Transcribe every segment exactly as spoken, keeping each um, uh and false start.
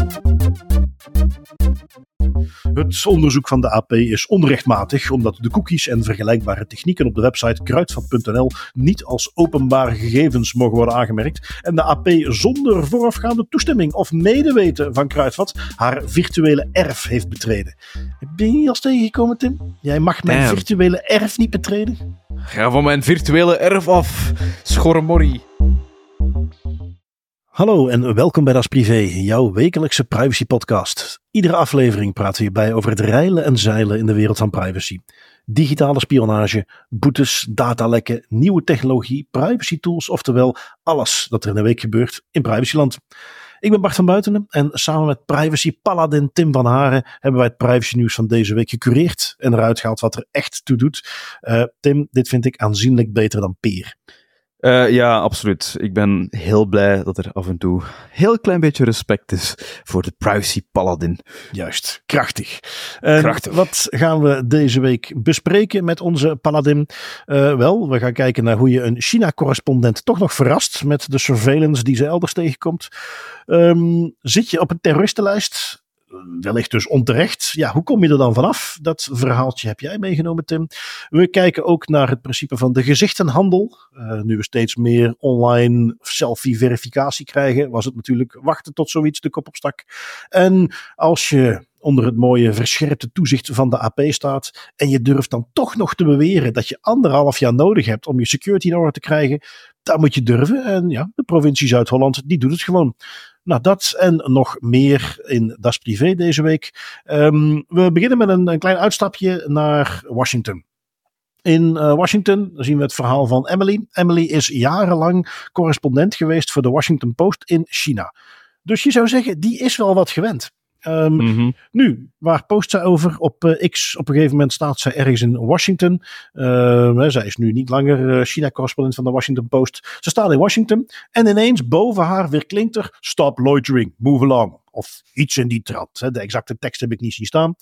Het onderzoek van de A P is onrechtmatig omdat de cookies en vergelijkbare technieken op de website kruidvat punt n l niet als openbare gegevens mogen worden aangemerkt en de A P zonder voorafgaande toestemming of medeweten van Kruidvat haar virtuele erf heeft betreden. Ben je hier als tegengekomen, Tim? Jij mag mijn Damn. virtuele erf niet betreden? Ga van mijn virtuele erf af, schormorrie. Hallo en welkom bij Das Privé, jouw wekelijkse privacy podcast. Iedere aflevering praten we hierbij over het reilen en zeilen in de wereld van privacy. Digitale spionage, boetes, datalekken, nieuwe technologie, privacy tools, oftewel alles dat er in de week gebeurt in privacyland. Ik ben Bart van Buitenen en samen met privacy paladin Tim van Haren hebben wij het privacy nieuws van deze week gecureerd en eruit gehaald wat er echt toe doet. Uh, Tim, dit vind ik aanzienlijk beter dan peer. Uh, ja, absoluut. Ik ben heel blij dat er af en toe heel klein beetje respect is voor de privacy paladin. Juist, krachtig. En krachtig. Wat gaan we deze week bespreken met onze paladin? Uh, wel, we gaan kijken naar hoe je een China-correspondent toch nog verrast met de surveillance die ze elders tegenkomt. Um, zit je op een terroristenlijst? Wellicht dus onterecht. Ja, hoe kom je er dan vanaf? Dat verhaaltje heb jij meegenomen, Tim. We kijken ook naar het principe van de gezichtenhandel. Uh, nu we steeds meer online selfie-verificatie krijgen, was het natuurlijk wachten tot zoiets de kop opstak. En als je onder het mooie verscherpte toezicht van de A P staat en je durft dan toch nog te beweren dat je anderhalf jaar nodig hebt om je security in orde te krijgen, dan moet je durven. En ja, de provincie Zuid-Holland, die doet het gewoon. Nou, dat en nog meer in Das Privé deze week. Um, we beginnen met een, een klein uitstapje naar Washington. In uh, Washington zien we het verhaal van Emily. Emily is jarenlang correspondent geweest voor de Washington Post in China. Dus je zou zeggen, die is wel wat gewend. Um, mm-hmm. Nu, waar post zij over? Op uh, X, op een gegeven moment staat zij ergens in Washington. Uh, zij is nu niet langer uh, China-correspondent van de Washington Post. Ze staat in Washington en ineens boven haar weer klinkt er stop loitering, move along. Of iets in die trant. Hè. De exacte tekst heb ik niet zien staan.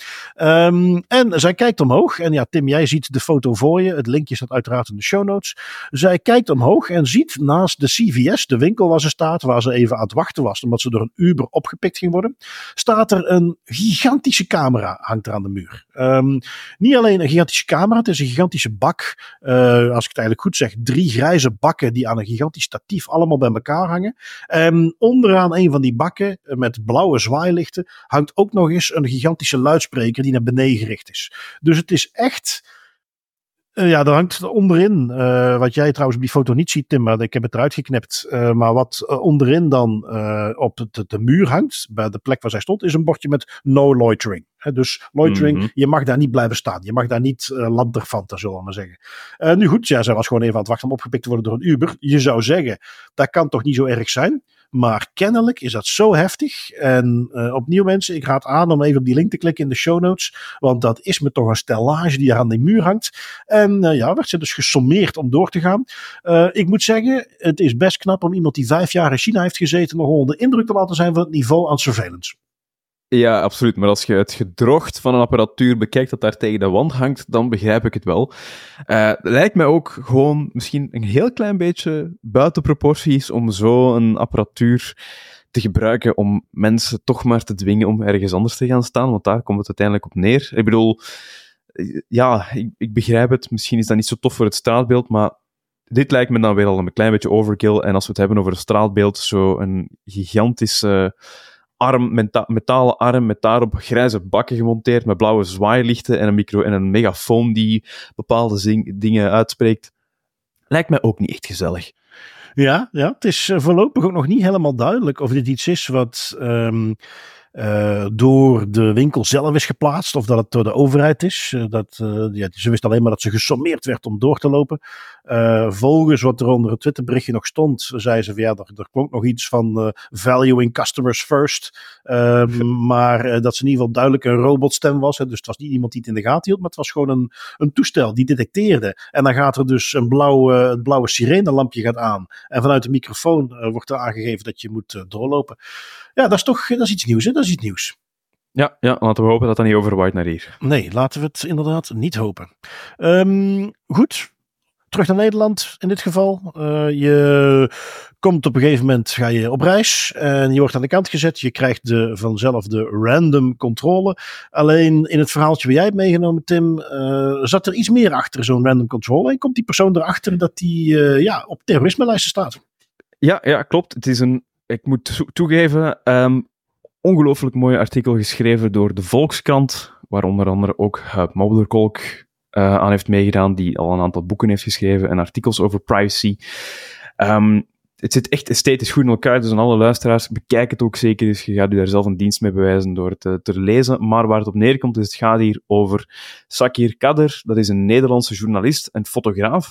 Um, en zij kijkt omhoog. En ja, Tim, jij ziet de foto voor je. Het linkje staat uiteraard in de show notes. Zij kijkt omhoog en ziet naast de C V S, de winkel waar ze staat, waar ze even aan het wachten was, omdat ze door een Uber opgepikt ging worden, staat er een gigantische camera, hangt er aan de muur. Um, niet alleen een gigantische camera, het is een gigantische bak. Uh, als ik het eigenlijk goed zeg, drie grijze bakken die aan een gigantisch statief allemaal bij elkaar hangen. Um, onderaan een van die bakken, met blauwe zwaailichten, hangt ook nog eens een gigantische luidspreker die naar beneden gericht is. Dus het is echt... Uh, ja, er hangt onderin, uh, wat jij trouwens op die foto niet ziet, Tim, maar ik heb het eruit geknipt. Uh, maar wat uh, onderin dan uh, op de, de muur hangt, bij de plek waar zij stond, is een bordje met no loitering. He, dus loitering, mm-hmm. Je mag daar niet blijven staan. Je mag daar niet uh, lanterfanten, zullen we maar zeggen. Uh, nu goed, ja, zij was gewoon even aan het wachten om opgepikt te worden door een Uber. Je zou zeggen, dat kan toch niet zo erg zijn? Maar kennelijk is dat zo heftig. En uh, opnieuw mensen, ik raad aan om even op die link te klikken in de show notes. Want dat is me toch een stellage die er aan die muur hangt. En uh, ja, werd ze dus gesommeerd om door te gaan. Uh, ik moet zeggen, het is best knap om iemand die vijf jaar in China heeft gezeten nog onder indruk te laten zijn van het niveau aan surveillance. Ja, absoluut. Maar als je het gedrocht van een apparatuur bekijkt dat daar tegen de wand hangt, dan begrijp ik het wel. Uh, lijkt mij ook gewoon misschien een heel klein beetje buiten proporties om zo een apparatuur te gebruiken om mensen toch maar te dwingen om ergens anders te gaan staan, want daar komt het uiteindelijk op neer. Ik bedoel, ja, ik, ik begrijp het. Misschien is dat niet zo tof voor het straatbeeld, maar dit lijkt me dan weer al een klein beetje overkill. En als we het hebben over het straatbeeld, zo een gigantische arm, meta- metalen arm met daarop grijze bakken gemonteerd met blauwe zwaailichten en een micro en een megafoon die bepaalde zing- dingen uitspreekt. Lijkt mij ook niet echt gezellig. Ja, ja, het is voorlopig ook nog niet helemaal duidelijk of dit iets is wat um, uh, door de winkel zelf is geplaatst of dat het door de overheid is. Uh, dat, uh, ja, ze wist alleen maar dat ze gesommeerd werd om door te lopen. Uh, volgens wat er onder het Twitterberichtje nog stond, zei ze van ja, er, er klonk nog iets van uh, valuing customers first. Uh, maar uh, dat ze in ieder geval duidelijk een robotstem was. Hè, dus het was niet iemand die het in de gaten hield, maar het was gewoon een, een toestel die detecteerde. En dan gaat er dus een blauwe, een blauwe sirenelampje gaat aan. En vanuit de microfoon uh, wordt er aangegeven dat je moet uh, doorlopen. Ja, dat is toch dat is iets nieuws, hè? Dat is iets nieuws. Ja, ja, laten we hopen dat dat niet overwaait naar hier. Nee, laten we het inderdaad niet hopen. Um, goed. terug naar Nederland in dit geval. Uh, je komt op een gegeven moment, ga je op reis en je wordt aan de kant gezet. Je krijgt de, vanzelf de random controle. Alleen in het verhaaltje waar jij hebt meegenomen, Tim, uh, zat er iets meer achter zo'n random controle. En komt die persoon erachter dat die uh, ja, op terrorisme-lijsten staat. Ja, ja, klopt. Het is een, ik moet to- toegeven, um, ongelooflijk mooi artikel geschreven door de Volkskrant, waar onder andere ook Huib Modderkolk uh, aan heeft meegedaan, die al een aantal boeken heeft geschreven en artikels over privacy. Um, het zit echt esthetisch goed in elkaar, dus aan alle luisteraars, bekijk het ook zeker eens. Je gaat u daar zelf een dienst mee bewijzen door het uh, te lezen. Maar waar het op neerkomt, is het gaat hier over Sakir Kader. Dat is een Nederlandse journalist en fotograaf,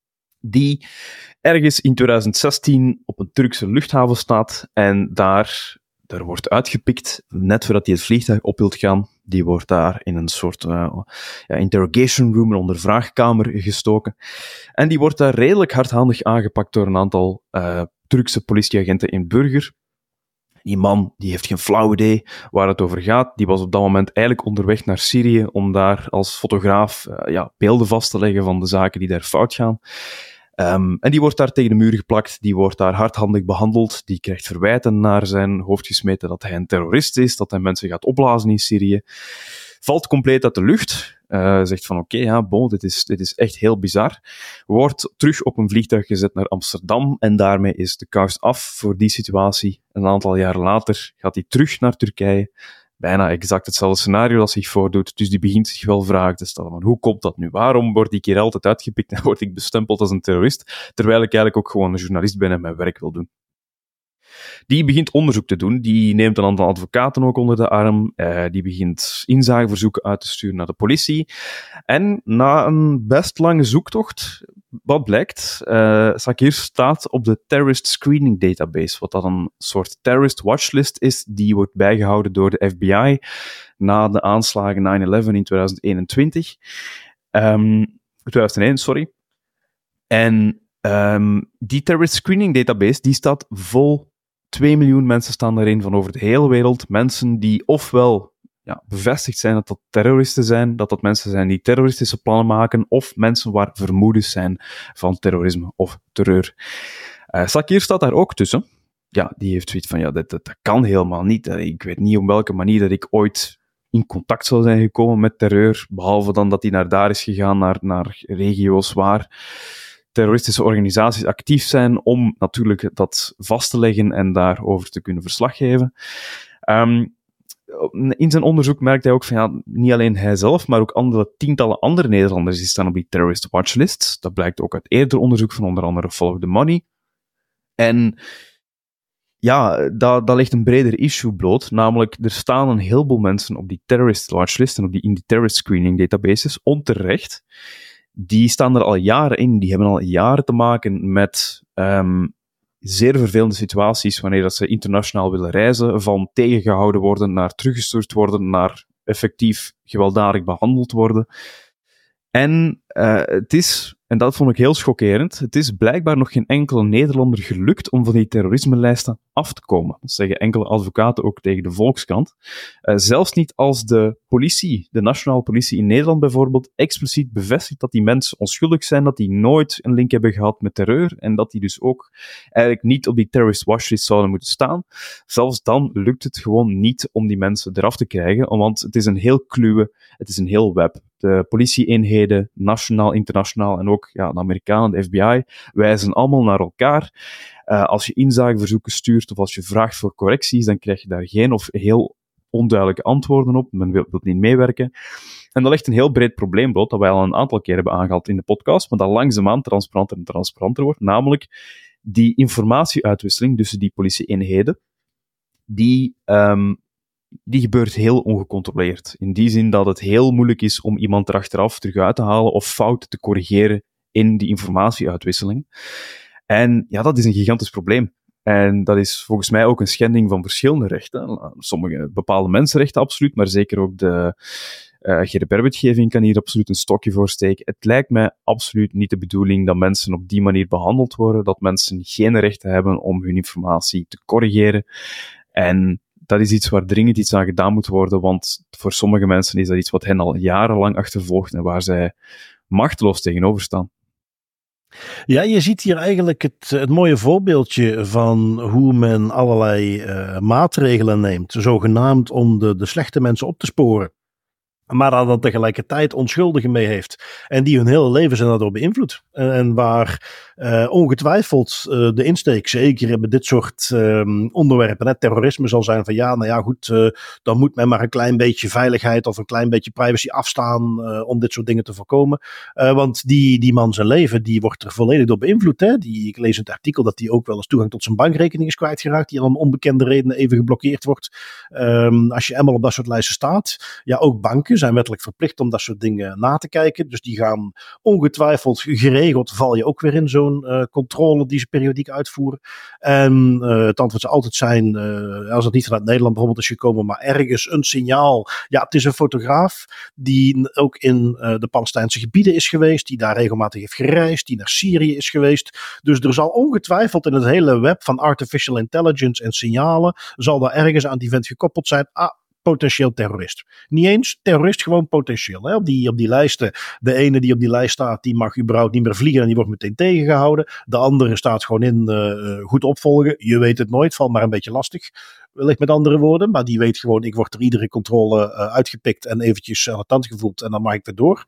die ergens in twintig zestien op een Turkse luchthaven staat en daar, daar wordt uitgepikt, net voordat hij het vliegtuig op wilt gaan. Die wordt daar in een soort uh, ja, interrogation room, een ondervraagkamer gestoken. En die wordt daar redelijk hardhandig aangepakt door een aantal uh, Turkse politieagenten in Burger. Die man, die heeft geen flauw idee waar het over gaat. Die was op dat moment eigenlijk onderweg naar Syrië om daar als fotograaf uh, ja, beelden vast te leggen van de zaken die daar fout gaan. Um, en die wordt daar tegen de muur geplakt, die wordt daar hardhandig behandeld, die krijgt verwijten naar zijn hoofd gesmeten dat hij een terrorist is, dat hij mensen gaat opblazen in Syrië. Valt compleet uit de lucht, uh, zegt van oké, okay, ja, bon, dit is, dit is echt heel bizar. Wordt terug op een vliegtuig gezet naar Amsterdam en daarmee is de kous af voor die situatie. Een aantal jaar later gaat hij terug naar Turkije. Bijna exact hetzelfde scenario dat zich voordoet. Dus die begint zich wel vragen te stellen van hoe komt dat nu? Waarom word ik hier altijd uitgepikt en word ik bestempeld als een terrorist, terwijl ik eigenlijk ook gewoon een journalist ben en mijn werk wil doen? Die begint onderzoek te doen, die neemt een aantal advocaten ook onder de arm, uh, die begint inzageverzoeken uit te sturen naar de politie. En na een best lange zoektocht, wat blijkt, uh, Sakir staat op de Terrorist Screening Database, wat dat een soort terrorist watchlist is, die wordt bijgehouden door de F B I na de aanslagen nine eleven in twintig eenentwintig. Um, twintig één, sorry. En um, die Terrorist Screening Database, die staat vol. Twee miljoen mensen staan erin van over de hele wereld. Mensen die ofwel ja, bevestigd zijn dat dat terroristen zijn, dat dat mensen zijn die terroristische plannen maken, of mensen waar vermoedens zijn van terrorisme of terreur. Uh, Sakir staat daar ook tussen. Ja, die heeft zoiets van, ja, dat, dat, dat kan helemaal niet. Ik weet niet op welke manier dat ik ooit in contact zou zijn gekomen met terreur, behalve dan dat hij naar daar is gegaan, naar, naar regio's waar terroristische organisaties actief zijn om natuurlijk dat vast te leggen en daarover te kunnen verslag geven. Um, in zijn onderzoek merkt hij ook van, ja, niet alleen hij zelf, maar ook andere, tientallen andere Nederlanders die staan op die terrorist watchlist. Dat blijkt ook uit eerder onderzoek van onder andere Follow the Money. En ja, dat, dat ligt een breder issue bloot, namelijk er staan een heleboel mensen op die terrorist watchlist en op die, in die terrorist screening databases onterecht. Die staan er al jaren in, die hebben al jaren te maken met um, zeer vervelende situaties wanneer dat ze internationaal willen reizen, van tegengehouden worden, naar teruggestuurd worden, naar effectief gewelddadig behandeld worden. En uh, het is, en dat vond ik heel schokkerend, het is blijkbaar nog geen enkele Nederlander gelukt om van die terrorisme-lijsten af te komen. Dat zeggen enkele advocaten ook tegen de Volkskrant. Uh, zelfs niet als de politie, de nationale politie in Nederland bijvoorbeeld, expliciet bevestigt dat die mensen onschuldig zijn, dat die nooit een link hebben gehad met terreur en dat die dus ook eigenlijk niet op die terrorist watchlist zouden moeten staan. Zelfs dan lukt het gewoon niet om die mensen eraf te krijgen, want het is een heel kluwe, het is een heel web. De politieeenheden, nationaal, internationaal en ook ja, de Amerikanen, de F B I, wijzen allemaal naar elkaar. Uh, als je inzageverzoeken stuurt of als je vraagt voor correcties, dan krijg je daar geen of heel onduidelijke antwoorden op. Men wil, wil niet meewerken. En dat legt een heel breed probleem bloot, dat wij al een aantal keer hebben aangehaald in de podcast, maar dat langzaamaan transparanter en transparanter wordt, namelijk die informatieuitwisseling tussen die politieeenheden, die... Um, die gebeurt heel ongecontroleerd. In die zin dat het heel moeilijk is om iemand er achteraf terug uit te halen of fouten te corrigeren in die informatieuitwisseling. En ja, dat is een gigantisch probleem. En dat is volgens mij ook een schending van verschillende rechten. Sommige bepaalde mensenrechten absoluut, maar zeker ook de uh, G D P-wetgeving kan hier absoluut een stokje voor steken. Het lijkt mij absoluut niet de bedoeling dat mensen op die manier behandeld worden, dat mensen geen rechten hebben om hun informatie te corrigeren. En dat is iets waar dringend iets aan gedaan moet worden, want voor sommige mensen is dat iets wat hen al jarenlang achtervolgt en waar zij machteloos tegenover staan. Ja, je ziet hier eigenlijk het, het mooie voorbeeldje van hoe men allerlei uh, maatregelen neemt, zogenaamd om de, de slechte mensen op te sporen. Maar daar dan tegelijkertijd onschuldigen mee heeft. En die hun hele leven zijn daardoor beïnvloed. En, en waar uh, ongetwijfeld uh, de insteek, zeker bij dit soort um, onderwerpen, hè, terrorisme zal zijn van ja, nou ja goed, uh, dan moet men maar een klein beetje veiligheid of een klein beetje privacy afstaan uh, om dit soort dingen te voorkomen. Uh, want die, die man zijn leven, die wordt er volledig door beïnvloed. Hè? Die, ik lees in het artikel dat hij ook wel eens toegang tot zijn bankrekening is kwijtgeraakt, die om onbekende redenen even geblokkeerd wordt. Um, als je eenmaal op dat soort lijsten staat, ja, ook banken zijn wettelijk verplicht om dat soort dingen na te kijken. Dus die gaan ongetwijfeld geregeld, val je ook weer in zo'n uh, controle die ze periodiek uitvoeren. En uh, het antwoord zou altijd zijn, uh, als het niet vanuit Nederland bijvoorbeeld is gekomen, maar ergens een signaal. Ja, het is een fotograaf die ook in uh, de Palestijnse gebieden is geweest, die daar regelmatig heeft gereisd, die naar Syrië is geweest. Dus er zal ongetwijfeld in het hele web van artificial intelligence en signalen, zal daar ergens aan die vent gekoppeld zijn. Ah, potentieel terrorist. Niet eens terrorist, gewoon potentieel. Hè? Op, die, op die lijsten, de ene die op die lijst staat, die mag überhaupt niet meer vliegen en die wordt meteen tegengehouden. De andere staat gewoon in uh, goed opvolgen. Je weet het nooit, valt maar een beetje lastig. Wellicht met andere woorden, maar die weet gewoon, ik word er iedere controle uh, uitgepikt en eventjes aan de tand gevoeld en dan mag ik weer door.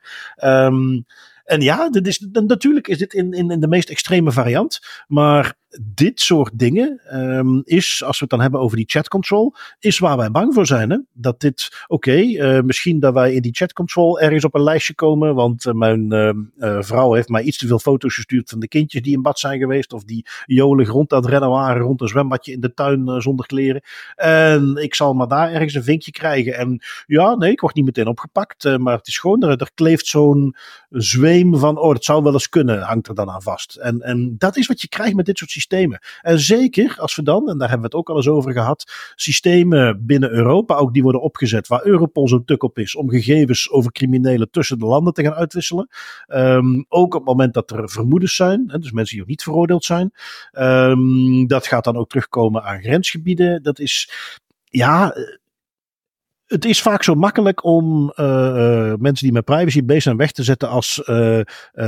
Um, En ja, dit is, natuurlijk is dit in, in, in de meest extreme variant. Maar dit soort dingen um, is, als we het dan hebben over die chat control, is waar wij bang voor zijn. Hè? Dat dit, oké, okay, uh, misschien dat wij in die chat control ergens op een lijstje komen. Want uh, mijn uh, uh, vrouw heeft mij iets te veel foto's gestuurd van de kindjes die in bad zijn geweest. Of die jolig rond aan het rennen waren rond een zwembadje in de tuin uh, zonder kleren. En ik zal maar daar ergens een vinkje krijgen. En ja, nee, ik word niet meteen opgepakt. Uh, maar het is gewoon, er, er kleeft zo'n zweem van, oh, dat zou wel eens kunnen, hangt er dan aan vast. En, en dat is wat je krijgt met dit soort systemen. En zeker als we dan, en daar hebben we het ook al eens over gehad, systemen binnen Europa, ook die worden opgezet, waar Europol zo tuk op is, om gegevens over criminelen tussen de landen te gaan uitwisselen. Um, ook op het moment dat er vermoedens zijn, hè, dus mensen die nog niet veroordeeld zijn. Um, dat gaat dan ook terugkomen aan grensgebieden. Dat is, ja... Het is vaak zo makkelijk om uh, uh, mensen die met privacy bezig zijn weg te zetten als uh,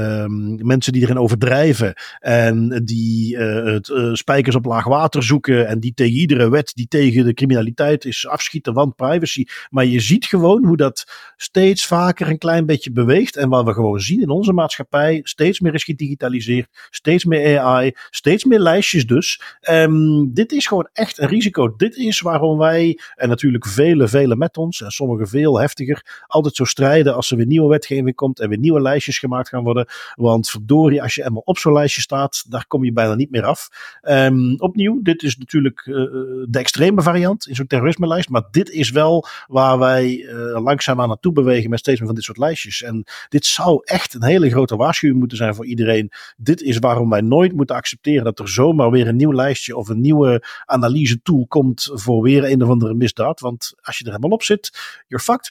um, mensen die erin overdrijven en die uh, het, uh, spijkers op laag water zoeken en die tegen iedere wet die tegen de criminaliteit is afschieten, want privacy. Maar je ziet gewoon hoe dat steeds vaker een klein beetje beweegt en wat we gewoon zien in onze maatschappij, steeds meer is gedigitaliseerd, steeds meer A I, steeds meer lijstjes dus. Um, dit is gewoon echt een risico. Dit is waarom wij, en natuurlijk vele, vele met ons, en sommigen veel heftiger, altijd zo strijden als er weer nieuwe wetgeving komt en weer nieuwe lijstjes gemaakt gaan worden. Want verdorie, als je eenmaal op zo'n lijstje staat, daar kom je bijna niet meer af. Um, opnieuw, dit is natuurlijk uh, de extreme variant in zo'n terrorisme-lijst, maar dit is wel waar wij uh, langzaam aan naartoe bewegen met steeds meer van dit soort lijstjes. En dit zou echt een hele grote waarschuwing moeten zijn voor iedereen. Dit is waarom wij nooit moeten accepteren dat er zomaar weer een nieuw lijstje of een nieuwe analyse tool komt voor weer een of andere misdaad. Want als je er helemaal op zit, you're fucked.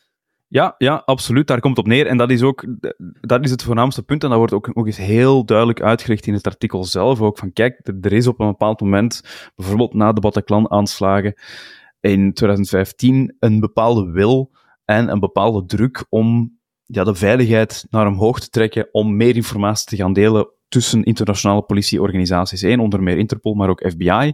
Ja, ja, absoluut. Daar komt het op neer. En dat is ook, dat is het voornaamste punt. En dat wordt ook nog eens heel duidelijk uitgelegd in het artikel zelf. Ook van, kijk, er is op een bepaald moment, bijvoorbeeld na de Bataclan-aanslagen in twintig vijftien, een bepaalde wil en een bepaalde druk om ja, de veiligheid naar omhoog te trekken, om meer informatie te gaan delen tussen internationale politieorganisaties. Eén, onder meer Interpol, maar ook F B I.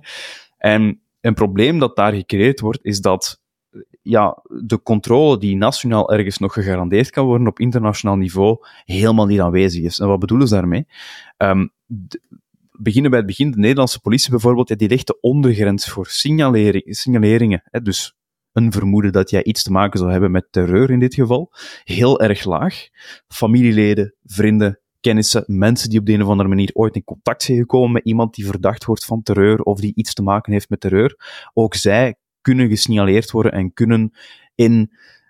En een probleem dat daar gecreëerd wordt, is dat ja, de controle die nationaal ergens nog gegarandeerd kan worden op internationaal niveau helemaal niet aanwezig is. En wat bedoelen ze daarmee? Um, de, beginnen bij het begin. De Nederlandse politie bijvoorbeeld, ja, die legt de ondergrens voor signalering, signaleringen. Hè, dus een vermoeden dat jij iets te maken zou hebben met terreur in dit geval. Heel erg laag. Familieleden, vrienden, kennissen, mensen die op de een of andere manier ooit in contact zijn gekomen met iemand die verdacht wordt van terreur of die iets te maken heeft met terreur. Ook zij kunnen gesignaleerd worden en kunnen in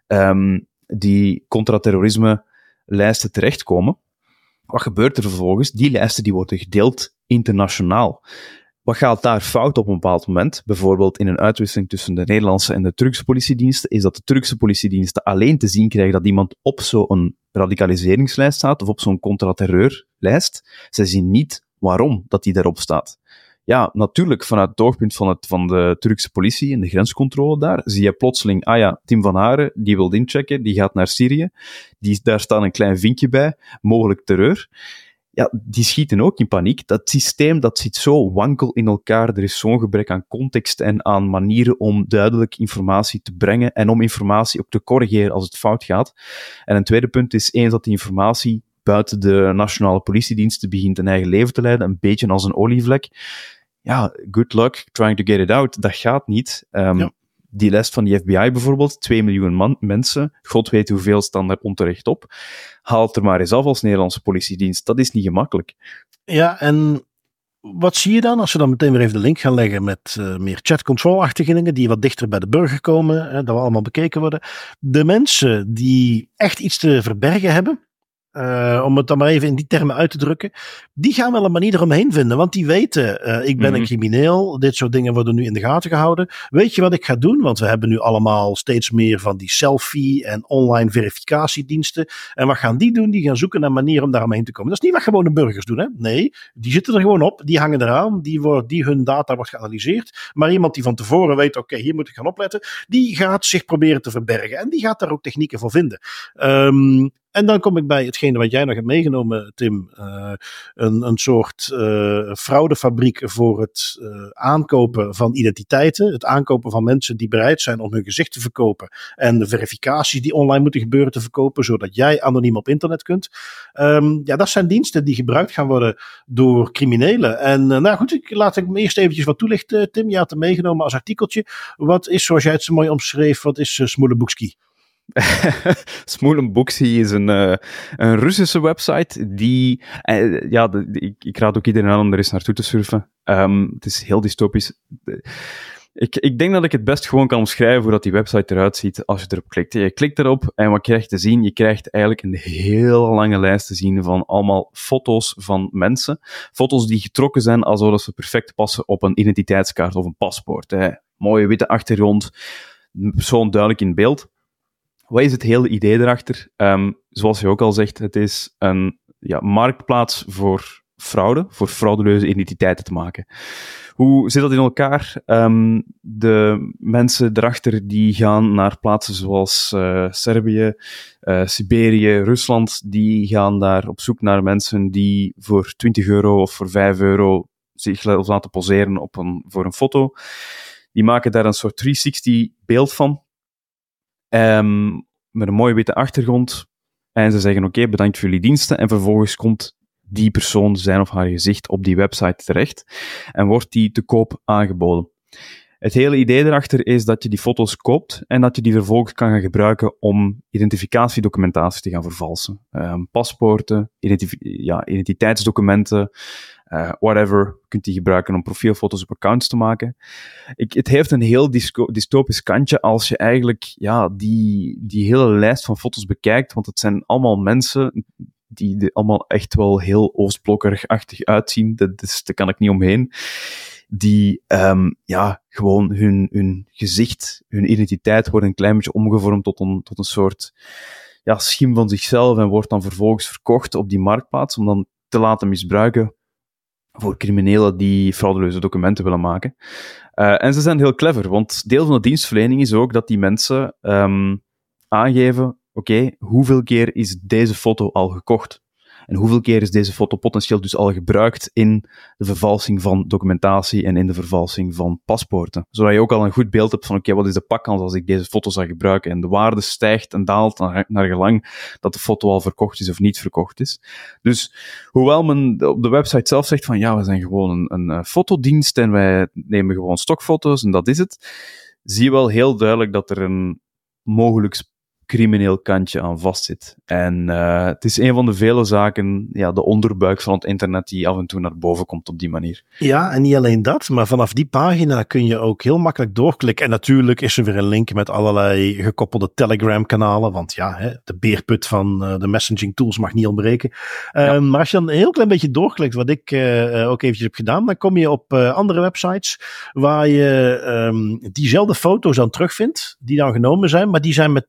um, die contra-terrorisme-lijsten terechtkomen. Wat gebeurt er vervolgens? Die lijsten die worden gedeeld internationaal. Wat gaat daar fout op een bepaald moment? Bijvoorbeeld in een uitwisseling tussen de Nederlandse en de Turkse politiediensten, is dat de Turkse politiediensten alleen te zien krijgen dat iemand op zo'n radicaliseringslijst staat of op zo'n contra-terreurlijst. Zij zien niet waarom dat die daarop staat. Ja, natuurlijk, vanuit het oogpunt van, het, van de Turkse politie en de grenscontrole daar, zie je plotseling, ah ja, Tim van Haren, die wil inchecken, die gaat naar Syrië, die, daar staat een klein vinkje bij, mogelijk terreur. ja, die schieten ook in paniek. Dat systeem, dat zit zo wankel in elkaar. Er is zo'n gebrek aan context en aan manieren om duidelijk informatie te brengen en om informatie ook te corrigeren als het fout gaat. En een tweede punt is, eens dat die informatie buiten de nationale politiediensten begint een eigen leven te leiden, een beetje als een olievlek. Ja, good luck trying to get it out. Dat gaat niet. Um, ja. Die lijst van die F B I bijvoorbeeld, twee miljoen man, mensen, god weet hoeveel staan daar onterecht op, haalt er maar eens af als Nederlandse politiedienst. Dat is niet gemakkelijk. Ja, en wat zie je dan als we dan meteen weer even de link gaan leggen met uh, meer chat-control-achtige dingen die wat dichter bij de burger komen, hè, dat we allemaal bekeken worden. De mensen die echt iets te verbergen hebben, Uh, om het dan maar even in die termen uit te drukken, die gaan wel een manier eromheen vinden, want die weten, uh, ik ben mm-hmm. een crimineel, dit soort dingen worden nu in de gaten gehouden. Weet je wat ik ga doen? Want we hebben nu allemaal steeds meer van die selfie en online verificatiediensten. En wat gaan die doen? Die gaan zoeken naar manieren om daar omheen te komen. Dat is niet wat gewone burgers doen, hè? Nee, die zitten er gewoon op, die hangen eraan, die, wordt, die hun data wordt geanalyseerd. Maar iemand die van tevoren weet, oké, okay, hier moet ik gaan opletten, die gaat zich proberen te verbergen. En die gaat daar ook technieken voor vinden. Um, En dan kom ik bij hetgene wat jij nog hebt meegenomen, Tim. Uh, een, een soort uh, fraudefabriek voor het uh, aankopen van identiteiten. Het aankopen van mensen die bereid zijn om hun gezicht te verkopen. En de verificaties die online moeten gebeuren te verkopen, zodat jij anoniem op internet kunt. Um, ja, dat zijn diensten die gebruikt gaan worden door criminelen. En uh, nou goed, ik, laat ik me eerst eventjes wat toelichten, Tim. Je had het meegenomen als artikeltje. Wat is, zoals jij het zo mooi omschreef, wat is uh, Smolenboekski? Smolenboekski is een, uh, een Russische website die, uh, ja, de, de, ik, ik raad ook iedereen aan om er eens naartoe te surfen. Um, het is heel dystopisch. Ik, ik denk dat ik het best gewoon kan omschrijven hoe dat die website eruit ziet als je erop klikt. Je klikt erop en wat krijg je te zien? Je krijgt eigenlijk een heel lange lijst te zien van allemaal foto's van mensen. Foto's die getrokken zijn alsof ze perfect passen op een identiteitskaart of een paspoort. Hè. Mooie witte achtergrond, persoon duidelijk in beeld. Wat is het hele idee erachter? Um, zoals je ook al zegt, het is een ja, marktplaats voor fraude, voor frauduleuze identiteiten te maken. Hoe zit dat in elkaar? Um, de mensen erachter die gaan naar plaatsen zoals uh, Servië, uh, Siberië, Rusland, die gaan daar op zoek naar mensen die voor twintig euro of voor vijf euro zich laten poseren op een, voor een foto. Die maken daar een soort driehonderdzestig beeld van. Um, met een mooie witte achtergrond. En ze zeggen, oké, okay, bedankt voor jullie diensten. En vervolgens komt die persoon zijn of haar gezicht op die website terecht. En wordt die te koop aangeboden. Het hele idee erachter is dat je die foto's koopt en dat je die vervolgens kan gaan gebruiken om identificatiedocumentatie te gaan vervalsen. Um, paspoorten, identif- ja, identiteitsdocumenten, uh, whatever. Je kunt die gebruiken om profielfoto's op accounts te maken. Ik, het heeft een heel disco- dystopisch kantje als je eigenlijk ja, die, die hele lijst van foto's bekijkt, want het zijn allemaal mensen die er allemaal echt wel heel Oostblokkerig-achtig uitzien. Dat, is, daar kan ik niet omheen. Die um, ja, gewoon hun, hun gezicht, hun identiteit wordt een klein beetje omgevormd tot een, tot een soort ja, schim van zichzelf en wordt dan vervolgens verkocht op die marktplaats om dan te laten misbruiken voor criminelen die frauduleuze documenten willen maken. Uh, en ze zijn heel clever, want deel van de dienstverlening is ook dat die mensen um, aangeven, oké, okay, hoeveel keer is deze foto al gekocht? En hoeveel keer is deze foto potentieel dus al gebruikt in de vervalsing van documentatie en in de vervalsing van paspoorten. Zodat je ook al een goed beeld hebt van, oké, okay, wat is de pakkans als ik deze foto zou gebruiken? En de waarde stijgt en daalt naar, naar gelang dat de foto al verkocht is of niet verkocht is. Dus, hoewel men op de website zelf zegt van, ja, we zijn gewoon een, een, een fotodienst en wij nemen gewoon stokfoto's en dat is het, zie je wel heel duidelijk dat er een mogelijk crimineel kantje aan vastzit. En uh, het is een van de vele zaken, ja, de onderbuik van het internet die af en toe naar boven komt op die manier. Ja, en niet alleen dat, maar vanaf die pagina kun je ook heel makkelijk doorklikken. En natuurlijk is er weer een link met allerlei gekoppelde Telegram-kanalen, want ja, hè, de beerput van uh, de messaging tools mag niet ontbreken. Uh, ja. Maar als je dan een heel klein beetje doorklikt, wat ik uh, ook eventjes heb gedaan, dan kom je op uh, andere websites waar je um, diezelfde foto's dan terugvindt, die dan genomen zijn, maar die zijn meteen op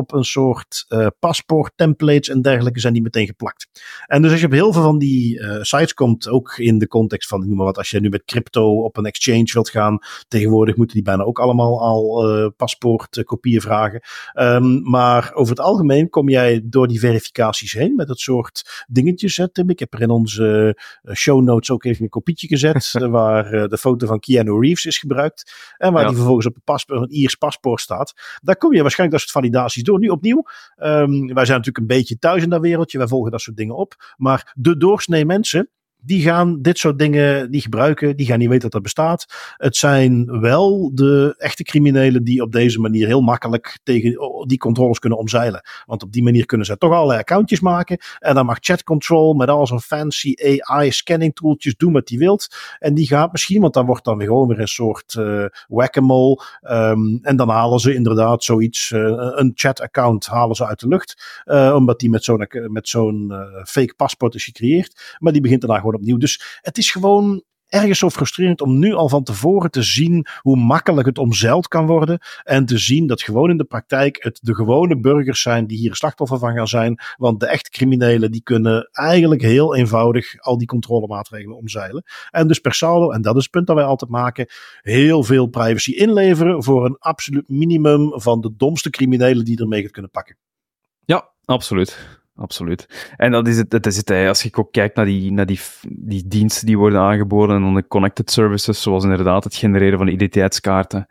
op een soort uh, paspoort, templates en dergelijke zijn die meteen geplakt. En dus als je op heel veel van die uh, sites komt, ook in de context van, noem maar wat, als je nu met crypto op een exchange wilt gaan, tegenwoordig moeten die bijna ook allemaal al uh, paspoortkopieën vragen. Um, maar over het algemeen kom jij door die verificaties heen met het soort dingetjes. Hè, Tim, ik heb er in onze uh, show notes ook even een kopietje gezet, uh, waar uh, de foto van Keanu Reeves is gebruikt. En waar ja. die vervolgens op een, paspoort, een Iers paspoort staat. Daar kom je waarschijnlijk dat soort validaties door. Nu opnieuw, um, wij zijn natuurlijk een beetje thuis in dat wereldje. Wij volgen dat soort dingen op. Maar de doorsnee mensen, die gaan dit soort dingen niet gebruiken. Die gaan niet weten dat dat bestaat. Het zijn wel de echte criminelen die op deze manier heel makkelijk tegen die controles kunnen omzeilen. Want op die manier kunnen ze toch allerlei accountjes maken. En dan mag chat control met al zo'n fancy A I scanning tooltjes doen wat hij wilt. En die gaat misschien, want dan wordt dan weer gewoon weer een soort uh, whack-a-mole. Um, en dan halen ze inderdaad zoiets, uh, een chat account halen ze uit de lucht. Uh, omdat die met zo'n, met zo'n uh, fake paspoort is gecreëerd. Maar die begint daarna gewoon opnieuw. Dus het is gewoon ergens zo frustrerend om nu al van tevoren te zien hoe makkelijk het omzeild kan worden. En te zien dat gewoon in de praktijk het de gewone burgers zijn die hier slachtoffer van gaan zijn. Want de echte criminelen die kunnen eigenlijk heel eenvoudig al die controlemaatregelen omzeilen. En dus per saldo, en dat is het punt dat wij altijd maken, heel veel privacy inleveren voor een absoluut minimum van de domste criminelen die ermee gaat kunnen pakken. Ja, absoluut. Absoluut. En dat is het, dat is het als je ook kijkt naar, die, naar die, die diensten die worden aangeboden en dan de connected services, zoals inderdaad het genereren van identiteitskaarten.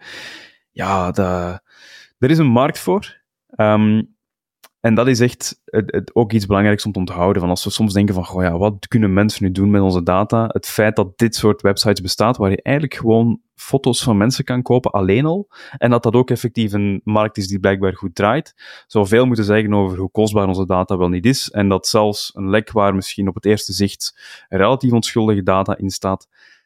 Ja, dat, er is een markt voor. Um, en dat is echt het, het ook iets belangrijks om te onthouden. Van als we soms denken van, goh ja, wat kunnen mensen nu doen met onze data? Het feit dat dit soort websites bestaat, waar je eigenlijk gewoon foto's van mensen kan kopen, alleen al. En dat dat ook effectief een markt is die blijkbaar goed draait. Zou veel moeten zeggen over hoe kostbaar onze data wel niet is. En dat zelfs een lek waar misschien op het eerste zicht relatief onschuldige data in staat,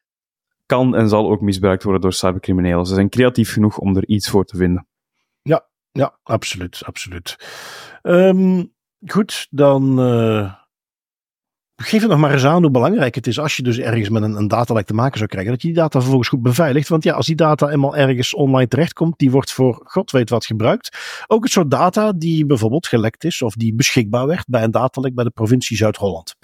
kan en zal ook misbruikt worden door cybercriminelen. Ze zijn creatief genoeg om er iets voor te vinden. Ja, ja, absoluut, absoluut. Um, goed, dan uh, geef het nog maar eens aan hoe belangrijk het is als je dus ergens met een, een datalek te maken zou krijgen, dat je die data vervolgens goed beveiligt. Want ja, als die data eenmaal ergens online terechtkomt, die wordt voor god weet wat gebruikt. Ook het soort data die bijvoorbeeld gelekt is of die beschikbaar werd bij een datalek bij de provincie Zuid-Holland.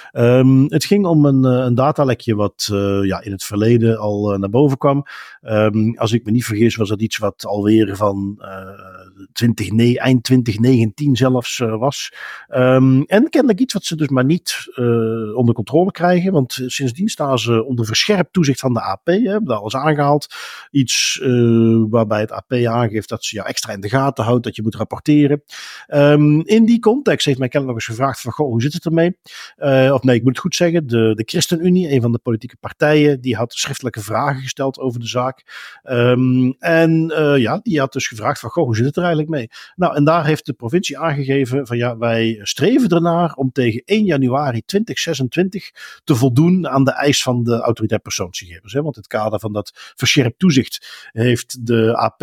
Um, het ging om een, een datalekje wat uh, ja, in het verleden al uh, naar boven kwam. Um, als ik me niet vergis was dat iets wat alweer van uh, twintig, nee, eind twintig negentien zelfs uh, was. Um, en kennelijk iets wat ze dus maar niet uh, onder controle krijgen. Want sindsdien staan ze onder verscherpt toezicht van de A P. Hè, hebben dat alles aangehaald. Iets uh, waarbij het A P aangeeft dat ze jou extra in de gaten houdt. Dat je moet rapporteren. Um, in die context heeft mij kennelijk nog eens gevraagd van, goh, hoe zit het ermee? Uh, of nee, ik moet het goed zeggen. De, de ChristenUnie, een van de politieke partijen, die had schriftelijke vragen gesteld over de zaak. Um, en uh, ja, die had dus gevraagd van, goh, hoe zit het er eigenlijk mee? Nou, en daar heeft de provincie aangegeven van, ja, wij streven ernaar om tegen één januari tweeduizend zesentwintig te voldoen aan de eis van de autoriteit persoonsgegevens. Hè? Want in het kader van dat verscherpt toezicht heeft de A P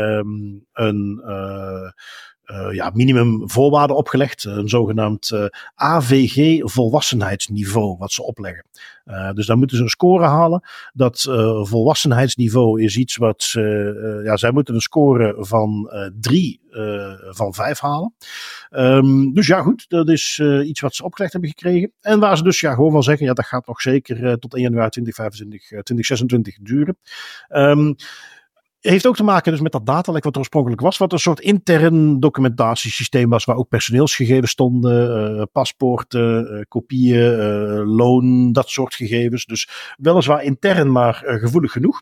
um, een uh, uh, ja, minimum voorwaarden opgelegd. Een zogenaamd uh, A V G volwassenheidsniveau wat ze opleggen. Uh, dus daar moeten ze een score halen. Dat uh, volwassenheidsniveau is iets wat uh, uh, ja, zij moeten een score van uh, drie uh, van vijf halen. Um, dus ja, goed, dat is uh, iets wat ze opgelegd hebben gekregen. En waar ze dus ja, gewoon van zeggen, ja, dat gaat nog zeker uh, tot één januari tweeduizend vijfentwintig, uh, tweeduizend zesentwintig duren. Um, heeft ook te maken dus met dat datalek wat er oorspronkelijk was, wat een soort intern documentatiesysteem was, waar ook personeelsgegevens stonden, uh, paspoorten, uh, kopieën, uh, loon, dat soort gegevens. Dus weliswaar intern, maar uh, gevoelig genoeg.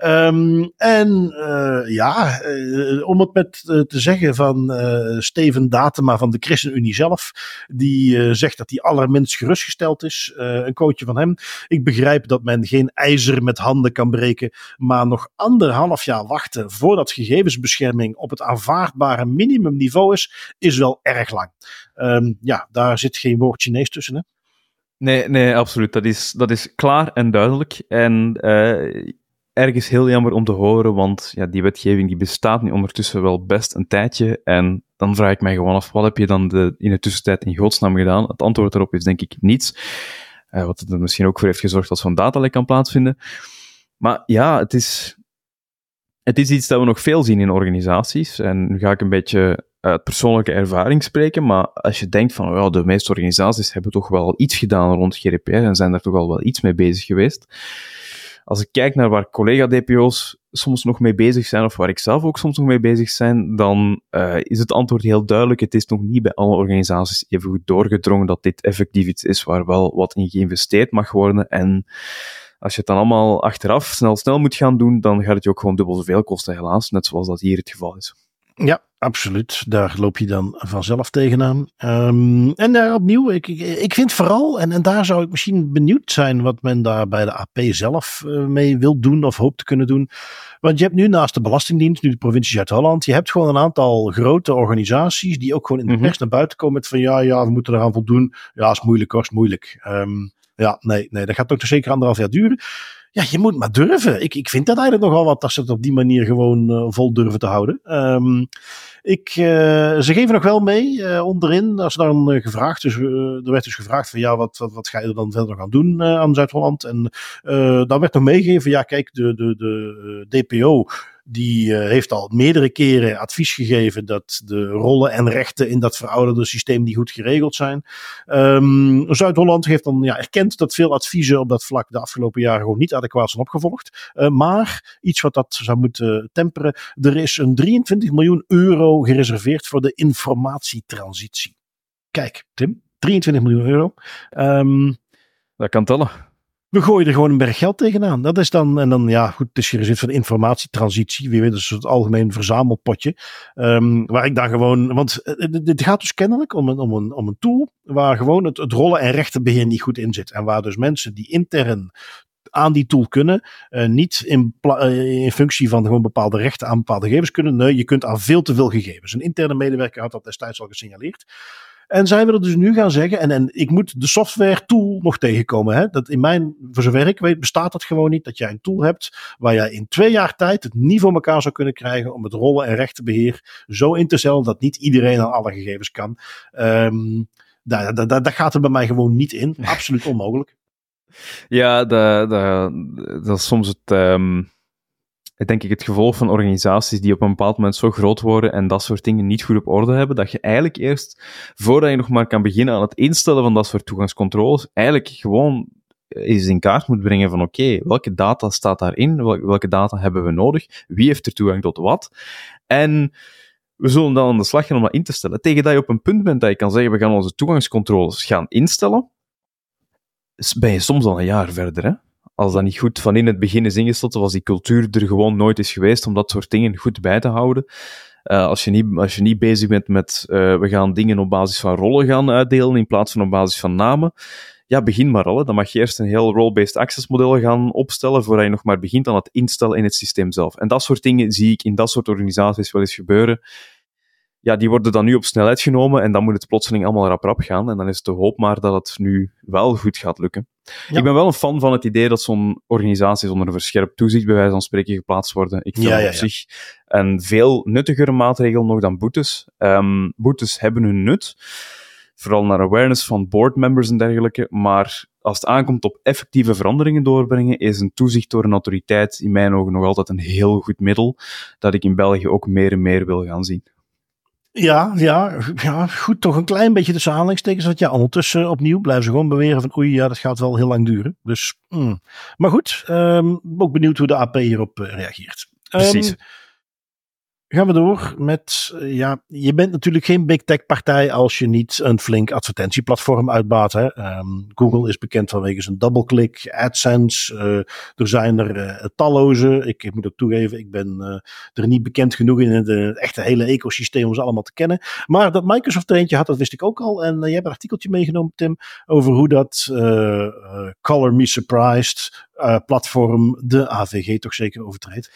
Um, en uh, ja, uh, om het met uh, te zeggen van uh, Steven Datema van de ChristenUnie zelf, die uh, zegt dat hij allerminst gerustgesteld is. Uh, een quoteje van hem. Ik begrijp dat men geen ijzer met handen kan breken, maar nog anderhalf jaar wachten voordat gegevensbescherming op het aanvaardbare minimumniveau is, is wel erg lang. Um, ja, daar zit geen woord Chinees tussen, hè? Nee, nee, absoluut. Dat is, dat is klaar en duidelijk. En uh, ergens heel jammer om te horen, want ja, die wetgeving die bestaat nu ondertussen wel best een tijdje. En dan vraag ik mij gewoon af, wat heb je dan de, in de tussentijd in godsnaam gedaan? Het antwoord erop is denk ik niets. Uh, wat er misschien ook voor heeft gezorgd dat zo'n datalek kan plaatsvinden. Maar ja, het is... Het is iets dat we nog veel zien in organisaties. En nu ga ik een beetje uit persoonlijke ervaring spreken, maar als je denkt van, ja, de meeste organisaties hebben toch wel iets gedaan rond G D P R en zijn daar toch al wel iets mee bezig geweest. Als ik kijk naar waar collega-D P O's soms nog mee bezig zijn, of waar ik zelf ook soms nog mee bezig zijn, dan uh, is het antwoord heel duidelijk. Het is nog niet bij alle organisaties even goed doorgedrongen dat dit effectief iets is waar wel wat in geïnvesteerd mag worden. En als je het dan allemaal achteraf snel snel moet gaan doen, dan gaat het je ook gewoon dubbel zoveel kosten, helaas. Net zoals dat hier het geval is. Ja, absoluut. Daar loop je dan vanzelf tegenaan. Um, en daar opnieuw, ik, ik, ik vind vooral, en, en daar zou ik misschien benieuwd zijn wat men daar bij de A P zelf uh, mee wil doen of hoopt te kunnen doen. Want je hebt nu naast de Belastingdienst, nu de provincie Zuid-Holland, je hebt gewoon een aantal grote organisaties die ook gewoon in de Mm-hmm. pers naar buiten komen met van ja, ja, we moeten eraan voldoen. Ja, is moeilijk hoor, is moeilijk. Um, ja, nee, nee, dat gaat ook zeker anderhalf jaar duren. Ja, je moet maar durven. Ik, ik vind dat eigenlijk nogal wat, dat ze het op die manier gewoon uh, vol durven te houden. Um, ik, uh, ze geven nog wel mee uh, onderin, als dan uh, gevraagd, dus, uh, er werd dus gevraagd van ja, wat, wat, wat ga je er dan verder nog aan doen uh, aan Zuid-Holland? En uh, dan werd nog meegegeven, ja kijk, de, de, de uh, D P O, die uh, heeft al meerdere keren advies gegeven dat de rollen en rechten in dat verouderde systeem niet goed geregeld zijn. Um, Zuid-Holland heeft dan ja, erkend dat veel adviezen op dat vlak de afgelopen jaren gewoon niet adequaat zijn opgevolgd. Uh, maar iets wat dat zou moeten temperen, er is een drieëntwintig miljoen euro gereserveerd voor de informatietransitie. Kijk, Tim, drieëntwintig miljoen euro. Um, Dat kan tellen. We gooien er gewoon een berg geld tegenaan. Dat is dan, en dan ja, goed, het is gereserveerd voor de informatietransitie. Wie weet, dat is het algemeen verzamelpotje. Um, waar ik dan gewoon, want dit gaat dus kennelijk om een, om een, om een tool waar gewoon het, het rollen- en rechtenbeheer niet goed in zit. En waar dus mensen die intern aan die tool kunnen, uh, niet in, pla- uh, in functie van gewoon bepaalde rechten aan bepaalde gegevens kunnen. Nee, je kunt aan veel te veel gegevens. Een interne medewerker had dat destijds al gesignaleerd. En zij willen dus nu gaan zeggen, en, en ik moet de software tool nog tegenkomen. Hè? Dat in mijn, voor zover ik weet, bestaat dat gewoon niet. Dat jij een tool hebt waar jij in twee jaar tijd het niet voor elkaar zou kunnen krijgen om het rollen- en rechtenbeheer zo in te stellen dat niet iedereen aan alle gegevens kan. Um, daar, daar, daar, daar gaat er bij mij gewoon niet in. Absoluut onmogelijk. Ja, dat, dat, dat is soms het... Um... denk ik het gevolg van organisaties die op een bepaald moment zo groot worden en dat soort dingen niet goed op orde hebben, dat je eigenlijk eerst, voordat je nog maar kan beginnen aan het instellen van dat soort toegangscontroles, eigenlijk gewoon eens in kaart moet brengen van oké, okay, welke data staat daarin, welke data hebben we nodig, wie heeft er toegang tot wat, en we zullen dan aan de slag gaan om dat in te stellen. Tegen dat je op een punt bent dat je kan zeggen, we gaan onze toegangscontroles gaan instellen, ben je soms al een jaar verder, hè. Als dat niet goed van in het begin is ingesteld, of als die cultuur er gewoon nooit is geweest om dat soort dingen goed bij te houden. Uh, als, je niet, als je niet bezig bent met uh, we gaan dingen op basis van rollen gaan uitdelen in plaats van op basis van namen, ja, begin maar al. Hè. Dan mag je eerst een heel role-based access model gaan opstellen voordat je nog maar begint aan het instellen in het systeem zelf. En dat soort dingen zie ik in dat soort organisaties wel eens gebeuren. Ja, die worden dan nu op snelheid genomen en dan moet het plotseling allemaal rap-rap gaan. En dan is het de hoop maar dat het nu wel goed gaat lukken. Ja. Ik ben wel een fan van het idee dat zo'n organisaties onder een verscherpt toezicht bij wijze van spreken geplaatst worden. Ik vind ja, ja, ja. op zich een veel nuttigere maatregel nog dan boetes. Um, boetes hebben hun nut, vooral naar awareness van boardmembers en dergelijke, maar als het aankomt op effectieve veranderingen doorbrengen, is een toezicht door een autoriteit in mijn ogen nog altijd een heel goed middel, dat ik in België ook meer en meer wil gaan zien. Ja, ja, ja, goed, toch een klein beetje tussen aanhalingstekens. Want ja, ondertussen opnieuw blijven ze gewoon beweren van oei, ja, dat gaat wel heel lang duren. Dus, mm. Maar goed, um, ook benieuwd hoe de A P hierop uh, reageert. Precies. Um, Gaan we door met, uh, ja, je bent natuurlijk geen big tech partij als je niet een flink advertentieplatform uitbaat. Hè? Um, Google is bekend vanwege zijn DoubleClick, AdSense. Uh, er zijn er uh, talloze. Ik, ik moet ook toegeven, ik ben uh, er niet bekend genoeg in het, uh, het echte hele ecosysteem om ze allemaal te kennen. Maar dat Microsoft er eentje had, dat wist ik ook al. En uh, je hebt een artikeltje meegenomen, Tim, over hoe dat uh, uh, Color Me Surprised uh, platform de A V G toch zeker overtreedt.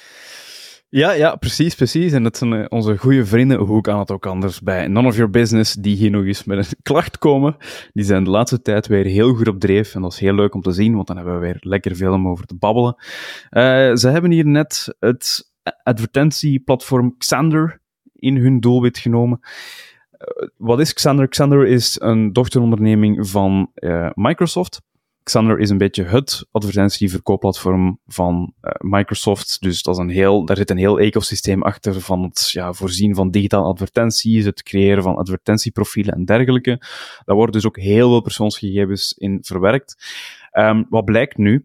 Ja, ja, precies, precies. En dat zijn uh, onze goede vrienden, hoe kan het ook anders, bij None of Your Business, die hier nog eens met een klacht komen. Die zijn de laatste tijd weer heel goed op dreef. En dat is heel leuk om te zien, want dan hebben we weer lekker veel om over te babbelen. Uh, ze hebben hier net het advertentieplatform Xandr in hun doelwit genomen. Uh, wat is Xandr? Xandr is een dochteronderneming van uh, Microsoft. Xandr is een beetje het advertentieverkoopplatform van uh, Microsoft. Dus dat is een heel, daar zit een heel ecosysteem achter van het ja, voorzien van digitale advertenties, het creëren van advertentieprofielen en dergelijke. Daar worden dus ook heel veel persoonsgegevens in verwerkt. Um, wat blijkt nu?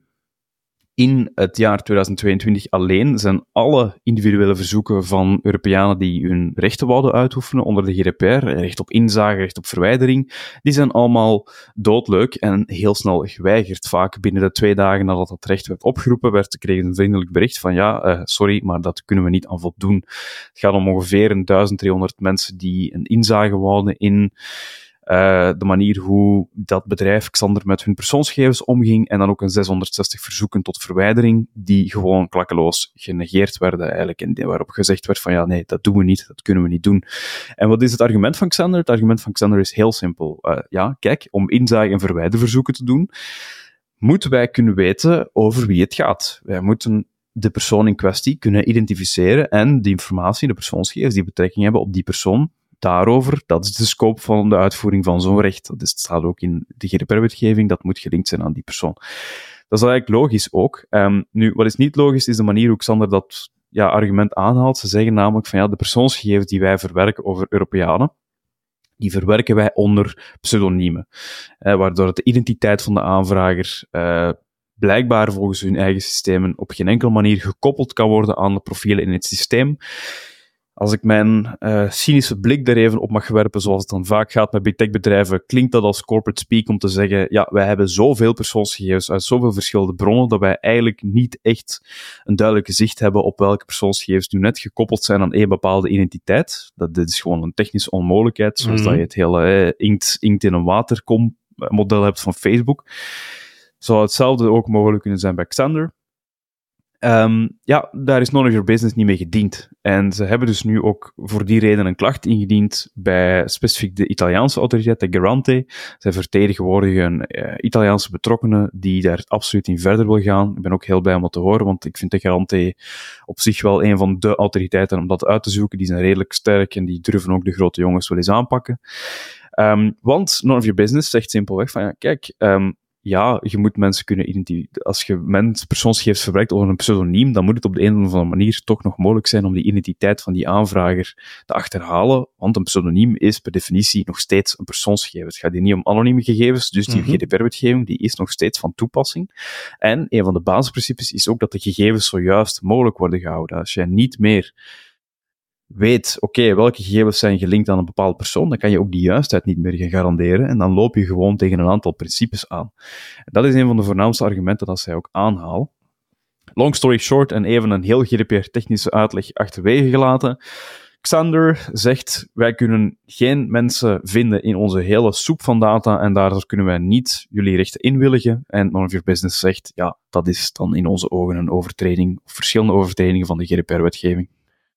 In het jaar tweeduizend tweeëntwintig alleen zijn alle individuele verzoeken van Europeanen die hun rechten wouden uitoefenen onder de G D P R, recht op inzage, recht op verwijdering, die zijn allemaal doodleuk en heel snel geweigerd. Vaak binnen de twee dagen nadat dat recht werd opgeroepen, werd kregen een vriendelijk bericht van ja, uh, sorry, maar dat kunnen we niet aan voldoen. Het gaat om ongeveer duizend driehonderd mensen die een inzage wouden in Uh, de manier hoe dat bedrijf Xandr met hun persoonsgegevens omging en dan ook een zeshonderdzestig verzoeken tot verwijdering die gewoon klakkeloos genegeerd werden eigenlijk en waarop gezegd werd van ja, nee, dat doen we niet, dat kunnen we niet doen. En wat is het argument van Xandr? Het argument van Xandr is heel simpel. Uh, ja, kijk, om inzage- en verwijderverzoeken te doen, moeten wij kunnen weten over wie het gaat. Wij moeten de persoon in kwestie kunnen identificeren en die informatie, de persoonsgegevens die betrekking hebben op die persoon, daarover, dat is de scope van de uitvoering van zo'n recht. Dat staat ook in de G D P R-wetgeving, dat moet gelinkt zijn aan die persoon. Dat is eigenlijk logisch ook. Um, nu, wat is niet logisch, is de manier hoe Xandr dat ja, argument aanhaalt. Ze zeggen namelijk van ja, de persoonsgegevens die wij verwerken over Europeanen, die verwerken wij onder pseudoniemen. Eh, waardoor de identiteit van de aanvrager uh, blijkbaar volgens hun eigen systemen op geen enkele manier gekoppeld kan worden aan de profielen in het systeem. Als ik mijn uh, cynische blik daar even op mag werpen, zoals het dan vaak gaat met big tech bedrijven, klinkt dat als corporate speak om te zeggen, ja, wij hebben zoveel persoonsgegevens uit zoveel verschillende bronnen, dat wij eigenlijk niet echt een duidelijk zicht hebben op welke persoonsgegevens nu net gekoppeld zijn aan één bepaalde identiteit. Dat dit is gewoon een technische onmogelijkheid, zoals mm-hmm. dat je het hele eh, inkt, inkt in een waterkom model hebt van Facebook. Zou hetzelfde ook mogelijk kunnen zijn bij Xandr. Um, ja, daar is none of your business niet mee gediend. En ze hebben dus nu ook voor die reden een klacht ingediend bij specifiek de Italiaanse autoriteit, de Garante. Zij vertegenwoordigen uh, Italiaanse betrokkenen die daar absoluut in verder wil gaan. Ik ben ook heel blij om dat te horen, want ik vind de Garante op zich wel een van de autoriteiten om dat uit te zoeken. Die zijn redelijk sterk en die durven ook de grote jongens wel eens aanpakken. Um, want none of your business zegt simpelweg van, ja, kijk, um, ja, je moet mensen kunnen identificeren. Als je mensen persoonsgegevens verwerkt onder een pseudoniem, dan moet het op de een of andere manier toch nog mogelijk zijn om die identiteit van die aanvrager te achterhalen, want een pseudoniem is per definitie nog steeds een persoonsgegeven. Het gaat hier niet om anonieme gegevens, dus die mm-hmm. G D P R-wetgeving die is nog steeds van toepassing. En een van de basisprincipes is ook dat de gegevens zojuist mogelijk worden gehouden. Als jij niet meer weet, oké, okay, welke gegevens zijn gelinkt aan een bepaalde persoon, dan kan je ook die juistheid niet meer gaan garanderen en dan loop je gewoon tegen een aantal principes aan. En dat is een van de voornaamste argumenten dat zij ook aanhalen. Long story short, en even een heel G D P R-technische uitleg achterwege gelaten. Xandr zegt, wij kunnen geen mensen vinden in onze hele soep van data en daardoor kunnen wij niet jullie rechten inwilligen. En None of Your Business zegt, ja, dat is dan in onze ogen een overtreding, of verschillende overtredingen van de G D P R-wetgeving.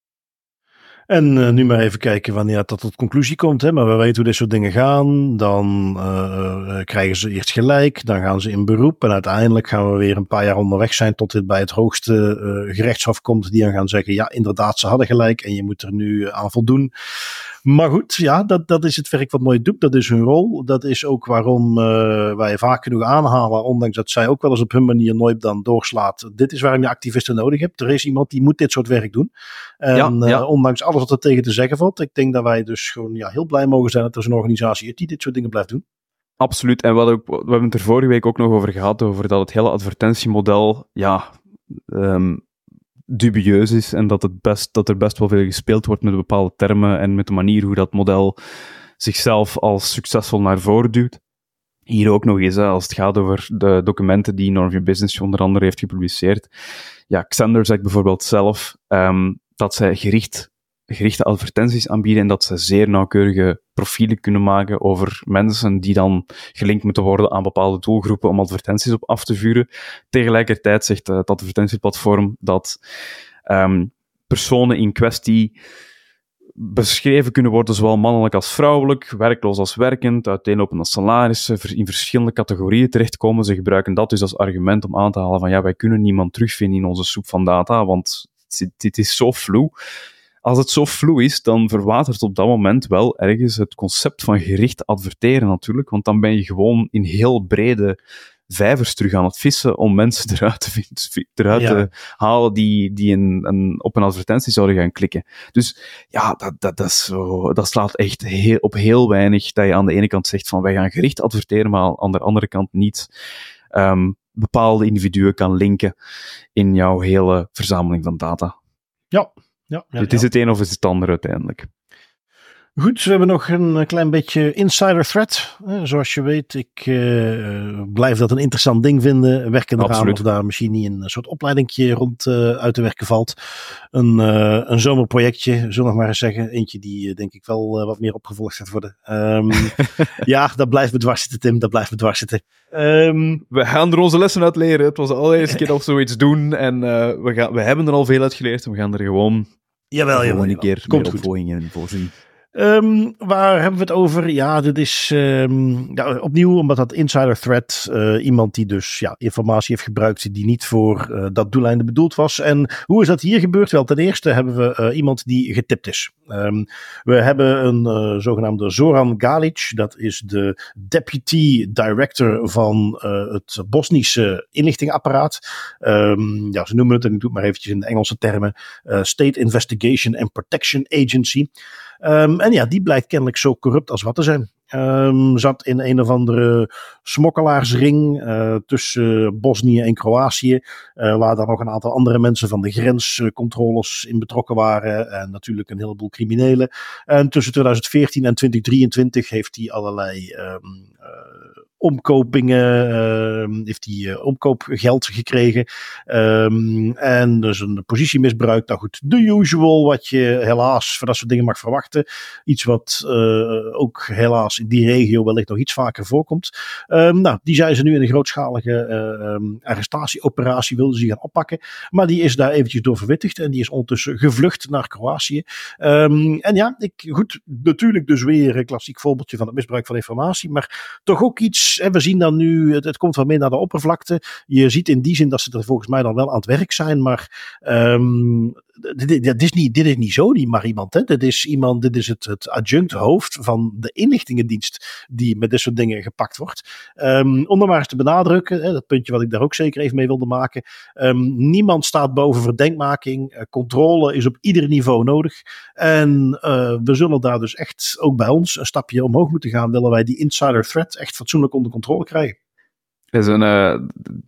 En uh, nu maar even kijken wanneer dat tot conclusie komt. Hè? Maar we weten hoe dit soort dingen gaan. Dan uh, uh, krijgen ze eerst gelijk. Dan gaan ze in beroep. En uiteindelijk gaan we weer een paar jaar onderweg zijn tot dit bij het hoogste uh, gerechtshof komt. Die dan gaan zeggen, ja inderdaad, ze hadden gelijk. En je moet er nu aan voldoen. Maar goed, ja, dat, dat is het werk wat Nooit doet. Dat is hun rol. Dat is ook waarom uh, wij vaak genoeg aanhalen. Ondanks dat zij ook wel eens op hun manier nooit dan doorslaat. Dit is waarom je activisten nodig hebt. Er is iemand die moet dit soort werk doen. En ja, ja. Uh, ondanks alles wat er tegen te zeggen valt. Ik denk dat wij dus gewoon ja, heel blij mogen zijn dat er zo'n organisatie is die dit soort dingen blijft doen. Absoluut. En wat ook, we hebben het er vorige week ook nog over gehad. Over dat het hele advertentiemodel, ja... Um, dubieus is en dat, het best, dat er best wel veel gespeeld wordt met bepaalde termen en met de manier hoe dat model zichzelf als succesvol naar voren duwt. Hier ook nog eens, hè, als het gaat over de documenten die None of Your Business onder andere heeft gepubliceerd. Ja, Xandr zegt bijvoorbeeld zelf um, dat zij gericht, gerichte advertenties aanbieden en dat zij zeer nauwkeurige profielen kunnen maken over mensen die dan gelinkt moeten worden aan bepaalde doelgroepen om advertenties op af te vuren. Tegelijkertijd zegt het advertentieplatform dat um, personen in kwestie beschreven kunnen worden, zowel mannelijk als vrouwelijk, werkloos als werkend, uiteenlopende salarissen, in verschillende categorieën terechtkomen. Ze gebruiken dat dus als argument om aan te halen van ja, wij kunnen niemand terugvinden in onze soep van data, want dit is zo vloe. Als het zo vloe is, dan verwatert op dat moment wel ergens het concept van gericht adverteren natuurlijk, want dan ben je gewoon in heel brede vijvers terug aan het vissen om mensen eruit te, vinden, eruit ja. te halen die, die een, een, op een advertentie zouden gaan klikken. Dus ja, dat, dat, dat, is zo, dat slaat echt heel, op heel weinig dat je aan de ene kant zegt van wij gaan gericht adverteren, maar aan de andere kant niet um, bepaalde individuen kan linken in jouw hele verzameling van data. Ja. ja, ja het ja. is het een of is het ander uiteindelijk. Goed, we hebben nog een klein beetje insider threat. Eh, zoals je weet, ik uh, blijf dat een interessant ding vinden. Werken eraan of daar misschien niet een soort opleidingje rond uh, uit te werken valt. Een, uh, een zomerprojectje, zullen we nog maar eens zeggen. Eentje die uh, denk ik wel uh, wat meer opgevolgd gaat worden. Um, ja, dat blijft me dwars zitten, Tim. Dat blijft me dwars zitten. Um, we gaan er onze lessen uit leren. Het was de allereerste keer dat we zoiets doen. En uh, we, gaan, we hebben er al veel uit geleerd. En we gaan er gewoon jawel, jawel, een keer Komt meer opvolgingen in voorzien. Um, waar hebben we het over? Ja, dit is um, ja, opnieuw, omdat dat insider threat, uh, iemand die dus ja, informatie heeft gebruikt die niet voor uh, dat doeleinde bedoeld was. En hoe is dat hier gebeurd? Wel, ten eerste hebben we uh, iemand die getipt is. Um, we hebben een uh, zogenaamde Zoran Galic, dat is de deputy director van uh, het Bosnische inlichtingenapparaat. Um, ja, ze noemen het, en ik doe het maar eventjes in de Engelse termen, uh, State Investigation and Protection Agency. Um, en ja, die blijkt kennelijk zo corrupt als wat te zijn. Um, zat in een of andere smokkelaarsring uh, tussen Bosnië en Kroatië. Uh, waar dan nog een aantal andere mensen van de grenscontroles in betrokken waren. En natuurlijk een heleboel criminelen. En tussen twintig veertien en twintig drieëntwintig heeft hij allerlei um, uh, omkopingen, uh, heeft hij uh, omkoopgeld gekregen. Um, en dus een positie misbruikt. Nou goed, the usual wat je helaas voor dat soort dingen mag verwachten. Iets wat uh, ook helaas in die regio wellicht nog iets vaker voorkomt. Um, nou, die zijn ze nu in een grootschalige uh, um, arrestatieoperatie wilden ze gaan oppakken. Maar die is daar eventjes door verwittigd en die is ondertussen gevlucht naar Kroatië. Um, en ja, ik, goed, natuurlijk dus weer een klassiek voorbeeldje van het misbruik van informatie, maar toch ook iets. En we zien dan nu, het, het komt wel meer naar de oppervlakte. Je ziet in die zin dat ze er volgens mij dan wel aan het werk zijn, maar um, dit, dit, is niet, dit is niet zo die maar iemand. Hè? Dit is iemand, dit is het, het adjunct hoofd van de inlichtingendienst die met dit soort dingen gepakt wordt. Um, om er maar eens te benadrukken, hè, dat puntje wat ik daar ook zeker even mee wilde maken. Um, niemand staat boven verdenkmaking. Uh, controle is op ieder niveau nodig. En uh, we zullen daar dus echt ook bij ons een stapje omhoog moeten gaan. Willen wij die insider threat echt fatsoenlijk onder controle krijgen. Dat is een... Uh...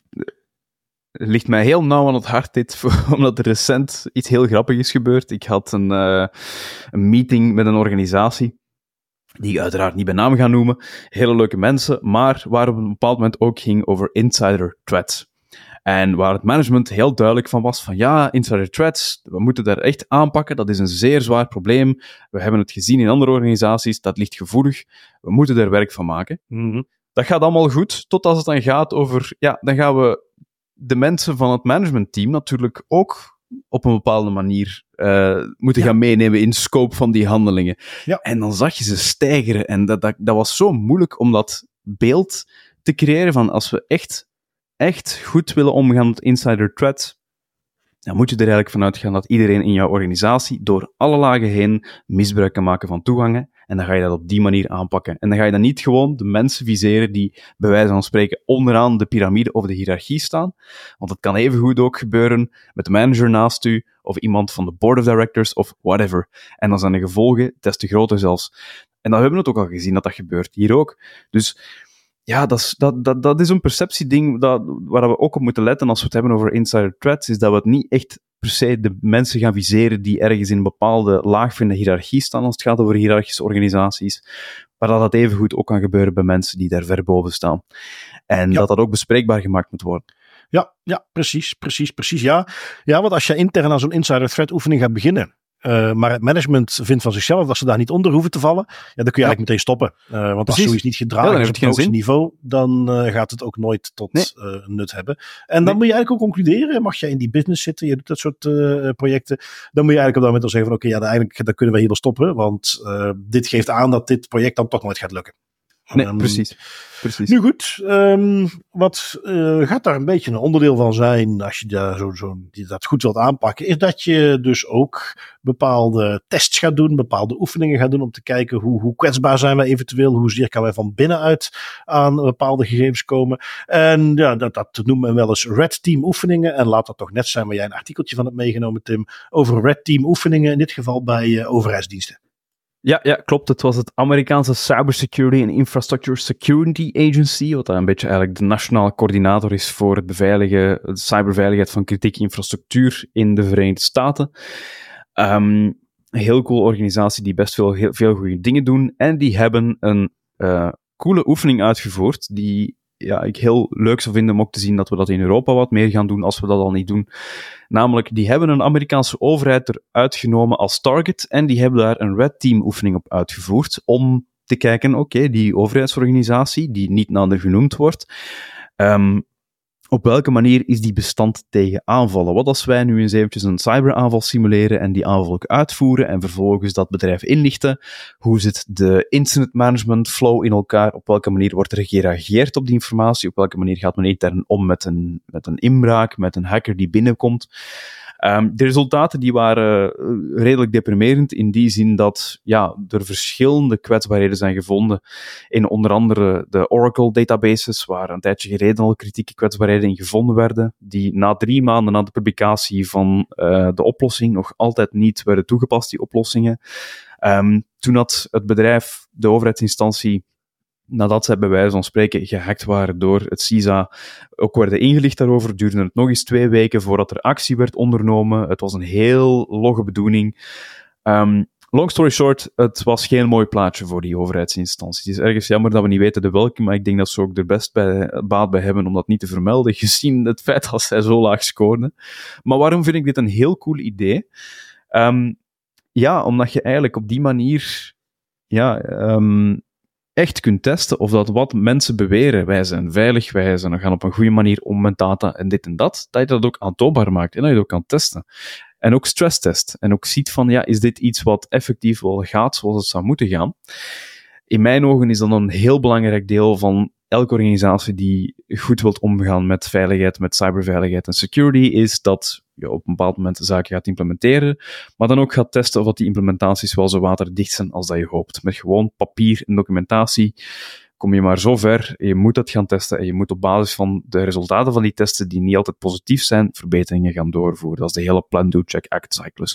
Het ligt mij heel nauw aan het hart dit, omdat er recent iets heel grappigs is gebeurd. Ik had een, uh, een meeting met een organisatie, die ik uiteraard niet bij naam ga noemen. Hele leuke mensen, maar waar op een bepaald moment ook ging over insider threats. En waar het management heel duidelijk van was van ja, insider threats, we moeten daar echt aanpakken, dat is een zeer zwaar probleem. We hebben het gezien in andere organisaties, dat ligt gevoelig. We moeten er werk van maken. Mm-hmm. Dat gaat allemaal goed, tot als het dan gaat over, ja, dan gaan we de mensen van het managementteam natuurlijk ook op een bepaalde manier uh, moeten ja. gaan meenemen in scope van die handelingen. Ja. En dan zag je ze stijgeren. En dat, dat, dat was zo moeilijk om dat beeld te creëren van als we echt, echt goed willen omgaan met insider threats, dan moet je er eigenlijk vanuit gaan dat iedereen in jouw organisatie door alle lagen heen misbruik kan maken van toegangen. En dan ga je dat op die manier aanpakken. En dan ga je dan niet gewoon de mensen viseren die bij wijze van spreken onderaan de piramide of de hiërarchie staan. Want dat kan evengoed ook gebeuren met de manager naast u of iemand van de board of directors of whatever. En dan zijn de gevolgen des te groter zelfs. En dan hebben we het ook al gezien dat dat gebeurt hier ook. Dus ja, dat is, dat, dat, dat is een perceptieding dat, waar we ook op moeten letten als we het hebben over insider threats, is dat we het niet echt per se de mensen gaan viseren die ergens in een bepaalde laag van de hiërarchie staan als het gaat over hiërarchische organisaties, maar dat dat evengoed ook kan gebeuren bij mensen die daar ver boven staan. En ja. dat dat ook bespreekbaar gemaakt moet worden. Ja, ja, precies, precies, precies, ja. Ja, want als je intern aan zo'n insider threat oefening gaat beginnen, Uh, maar het management vindt van zichzelf dat ze daar niet onder hoeven te vallen, ja, dan kun je ja. eigenlijk meteen stoppen. Uh, want Precies. Als zoiets niet gedragen ja, is op het hoogste niveau, dan uh, gaat het ook nooit tot nee. uh, nut hebben. En dan nee. moet je eigenlijk ook concluderen, mag je in die business zitten, je doet dat soort uh, projecten, dan moet je eigenlijk op dat moment al zeggen van oké, okay, ja, eigenlijk dan kunnen we hier wel stoppen, want uh, dit geeft aan dat dit project dan toch nooit gaat lukken. Nee, um, precies. precies. Nu goed, um, wat uh, gaat daar een beetje een onderdeel van zijn, als je daar zo, zo, die dat goed wilt aanpakken, is dat je dus ook bepaalde tests gaat doen, bepaalde oefeningen gaat doen om te kijken hoe, hoe kwetsbaar zijn wij eventueel, hoezeer kan wij van binnenuit aan bepaalde gegevens komen. En ja, dat, dat noemt men wel eens Red Team oefeningen. En laat dat toch net zijn waar jij een artikeltje van hebt meegenomen, Tim, over Red Team oefeningen, in dit geval bij uh, overheidsdiensten. Ja, ja, klopt. Het was het Amerikaanse Cybersecurity and Infrastructure Security Agency, wat een beetje eigenlijk de nationale coördinator is voor het beveiligen, de cyberveiligheid van kritieke infrastructuur in de Verenigde Staten. Um, een heel cool organisatie die best veel, heel, veel goede dingen doen. En die hebben een uh, coole oefening uitgevoerd, die ja, ik heel leuk zou vinden om ook te zien dat we dat in Europa wat meer gaan doen als we dat al niet doen. Namelijk, die hebben een Amerikaanse overheid eruit genomen als target en die hebben daar een Red Team oefening op uitgevoerd om te kijken, oké, okay, die overheidsorganisatie, die niet nader genoemd wordt, um, op welke manier is die bestand tegen aanvallen? Wat als wij nu eens eventjes een cyberaanval simuleren en die aanval ook uitvoeren en vervolgens dat bedrijf inlichten? Hoe zit de incident management flow in elkaar? Op welke manier wordt er gereageerd op die informatie? Op welke manier gaat men intern om met een, met een inbraak, met een hacker die binnenkomt? Um, de resultaten die waren uh, redelijk deprimerend in die zin dat ja, er verschillende kwetsbaarheden zijn gevonden in onder andere de Oracle databases, waar een tijdje geleden al kritieke kwetsbaarheden in gevonden werden, die na drie maanden na de publicatie van uh, de oplossing nog altijd niet werden toegepast, die oplossingen. Um, toen had het bedrijf, de overheidsinstantie, nadat zij bij wijze van spreken gehackt waren door het C I S A, ook werden ingelicht daarover, duurde het nog eens twee weken voordat er actie werd ondernomen. Het was een heel logge bedoeling. Um, long story short, het was geen mooi plaatje voor die overheidsinstanties. Het is ergens jammer dat we niet weten de welke, maar ik denk dat ze ook er best bij, baat bij hebben om dat niet te vermelden, gezien het feit dat zij zo laag scoorden. Maar waarom vind ik dit een heel cool idee? Um, ja, omdat je eigenlijk op die manier ja, um, echt kunt testen of dat wat mensen beweren, wij zijn veilig, wij zijn, gaan op een goede manier om met data en dit en dat, dat je dat ook aantoonbaar maakt en dat je dat ook kan testen. En ook stresstest. En ook ziet van, ja, is dit iets wat effectief wel gaat zoals het zou moeten gaan? In mijn ogen is dat een heel belangrijk deel van elke organisatie die goed wilt omgaan met veiligheid, met cyberveiligheid en security, is dat je op een bepaald moment de zaken gaat implementeren, maar dan ook gaat testen of dat die implementaties wel zo waterdicht zijn als dat je hoopt. Met gewoon papier en documentatie kom je maar zo ver. Je moet dat gaan testen en je moet op basis van de resultaten van die testen, die niet altijd positief zijn, verbeteringen gaan doorvoeren. Dat is de hele plan, do, check, act cyclus.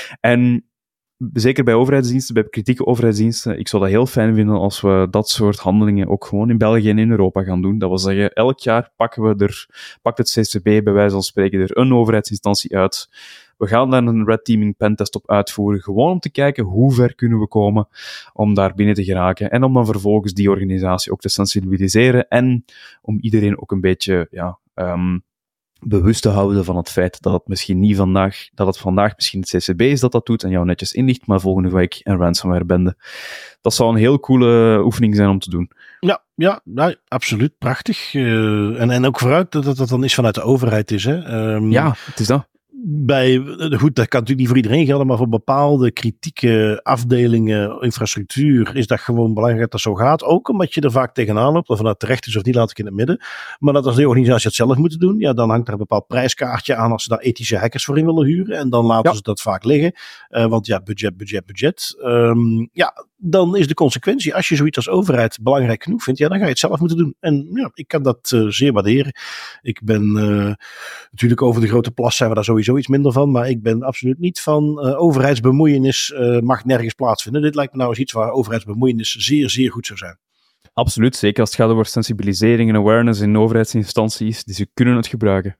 En zeker bij overheidsdiensten, bij kritieke overheidsdiensten, ik zou dat heel fijn vinden als we dat soort handelingen ook gewoon in België en in Europa gaan doen. Dat wil zeggen, elk jaar pakken we er, pakt het C C B bij wijze van spreken er een overheidsinstantie uit. We gaan daar een red teaming pentest op uitvoeren, gewoon om te kijken hoe ver kunnen we komen om daar binnen te geraken en om dan vervolgens die organisatie ook te sensibiliseren en om iedereen ook een beetje, ja, um, bewust te houden van het feit dat het misschien niet vandaag, dat het vandaag misschien het C C B is dat dat doet en jou netjes inlicht, maar volgende week een ransomware-bende. Dat zou een heel coole oefening zijn om te doen. Ja, ja, ja, absoluut. Prachtig. Uh, en, en ook vooruit dat dat dan is vanuit de overheid is. Hè? Um, ja, het is dat. Bij, goed, dat kan natuurlijk niet voor iedereen gelden, maar voor bepaalde kritieke afdelingen, infrastructuur, is dat gewoon belangrijk dat dat zo gaat. Ook omdat je er vaak tegenaan loopt, of vanuit terecht is of niet, laat ik in het midden. Maar dat als de organisatie het zelf moeten doen, ja, dan hangt er een bepaald prijskaartje aan als ze daar ethische hackers voor in willen huren. En dan laten ja. ze dat vaak liggen. Uh, want ja, budget, budget, budget. Um, ja, dan is de consequentie, als je zoiets als overheid belangrijk genoeg vindt, ja, dan ga je het zelf moeten doen. En ja, ik kan dat uh, zeer waarderen. Ik ben uh, natuurlijk over de grote plas zijn we daar sowieso iets minder van, maar ik ben absoluut niet van uh, overheidsbemoeienis uh, mag nergens plaatsvinden. Dit lijkt me nou eens iets waar overheidsbemoeienis zeer, zeer goed zou zijn. Absoluut, zeker als het gaat over sensibilisering en awareness in overheidsinstanties, die ze kunnen het gebruiken.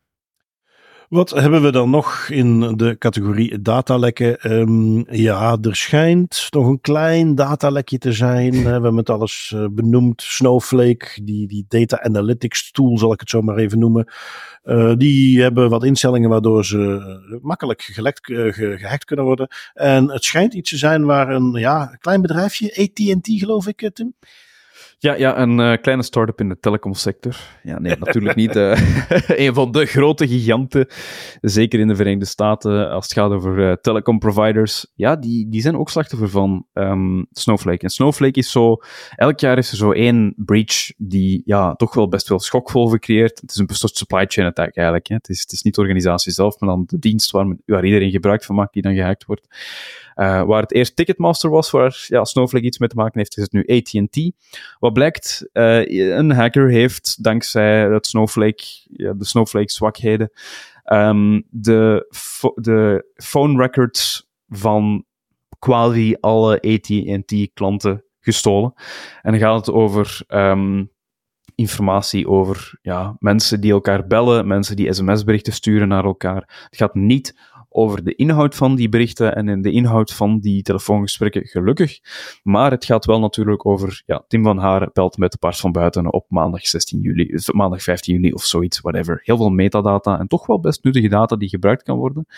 Wat hebben we dan nog in de categorie datalekken? Um, ja, er schijnt nog een klein datalekje te zijn. We hebben het alles uh, benoemd. Snowflake, die, die data analytics tool, zal ik het zo maar even noemen. Uh, die hebben wat instellingen waardoor ze uh, makkelijk gelekt, uh, ge, gehackt kunnen worden. En het schijnt iets te zijn waar een ja, klein bedrijfje, A T en T geloof ik, Tim? Ja, ja, een uh, kleine start-up in de telecomsector. Ja, nee, natuurlijk niet. Uh, een van de grote giganten, zeker in de Verenigde Staten, als het gaat over uh, telecomproviders. Ja, die, die zijn ook slachtoffer van um, Snowflake. En Snowflake is zo... Elk jaar is er zo één breach die ja, toch wel best wel schokgolven creëert. Het is een soort supply chain attack eigenlijk. Hè. Het, is, het is niet de organisatie zelf, maar dan de dienst waar, waar iedereen gebruik van maakt, die dan gehackt wordt. Uh, waar het eerst Ticketmaster was, waar ja, Snowflake iets mee te maken heeft, is het nu A T and T. Wat blijkt, uh, een hacker heeft, dankzij het Snowflake, ja, de Snowflake-zwakheden, um, de, fo- de phone records van quasi alle A T and T-klanten gestolen. En dan gaat het over um, informatie over ja, mensen die elkaar bellen, mensen die sms-berichten sturen naar elkaar. Het gaat niet over de inhoud van die berichten en de inhoud van die telefoongesprekken, gelukkig. Maar het gaat wel natuurlijk over, ja, Tim van Haren belt met de pars van buiten op maandag zestien juli, maandag vijftien juli of zoiets, whatever. Heel veel metadata en toch wel best nuttige data die gebruikt kan worden.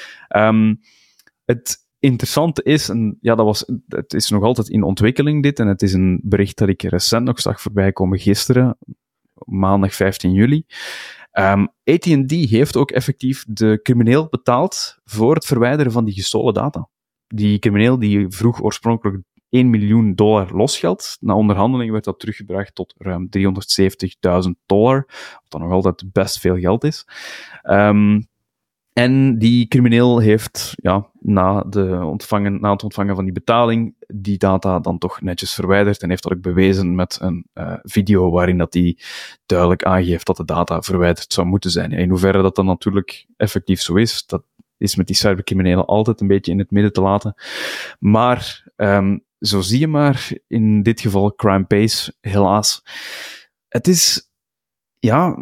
Um, het interessante is, en ja, dat was, het is nog altijd in ontwikkeling dit, en het is een bericht dat ik recent nog zag voorbij komen gisteren, maandag vijftien juli. Um, A T and T heeft ook effectief de crimineel betaald voor het verwijderen van die gestolen data. Die crimineel die vroeg oorspronkelijk één miljoen dollar losgeld. Na onderhandeling werd dat teruggebracht tot ruim driehonderdzeventigduizend dollar, wat dan nog altijd best veel geld is. Um, En die crimineel heeft ja, na, de ontvangen, na het ontvangen van die betaling die data dan toch netjes verwijderd en heeft dat ook bewezen met een uh, video waarin dat hij duidelijk aangeeft dat de data verwijderd zou moeten zijn. Ja, in hoeverre dat dan natuurlijk effectief zo is, dat is met die cybercriminelen altijd een beetje in het midden te laten. Maar um, zo zie je maar, in dit geval crime pays, helaas. Het is, ja...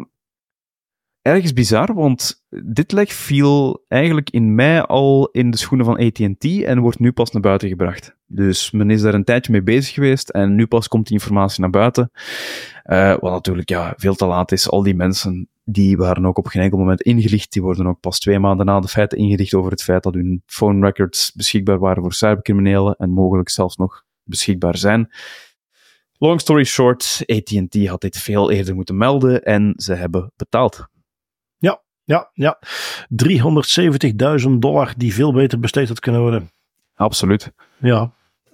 ergens bizar, want dit lek viel eigenlijk in mei al in de schoenen van A T and T en wordt nu pas naar buiten gebracht. Dus men is daar een tijdje mee bezig geweest en nu pas komt die informatie naar buiten. Uh, wat natuurlijk ja, veel te laat is. Al die mensen die waren ook op geen enkel moment ingelicht. Die worden ook pas twee maanden na de feiten ingelicht over het feit dat hun phone records beschikbaar waren voor cybercriminelen en mogelijk zelfs nog beschikbaar zijn. Long story short, A T and T had dit veel eerder moeten melden en ze hebben betaald. Ja, ja, ja. driehonderdzeventigduizend dollar die veel beter besteed had kunnen worden. Absoluut. Ja.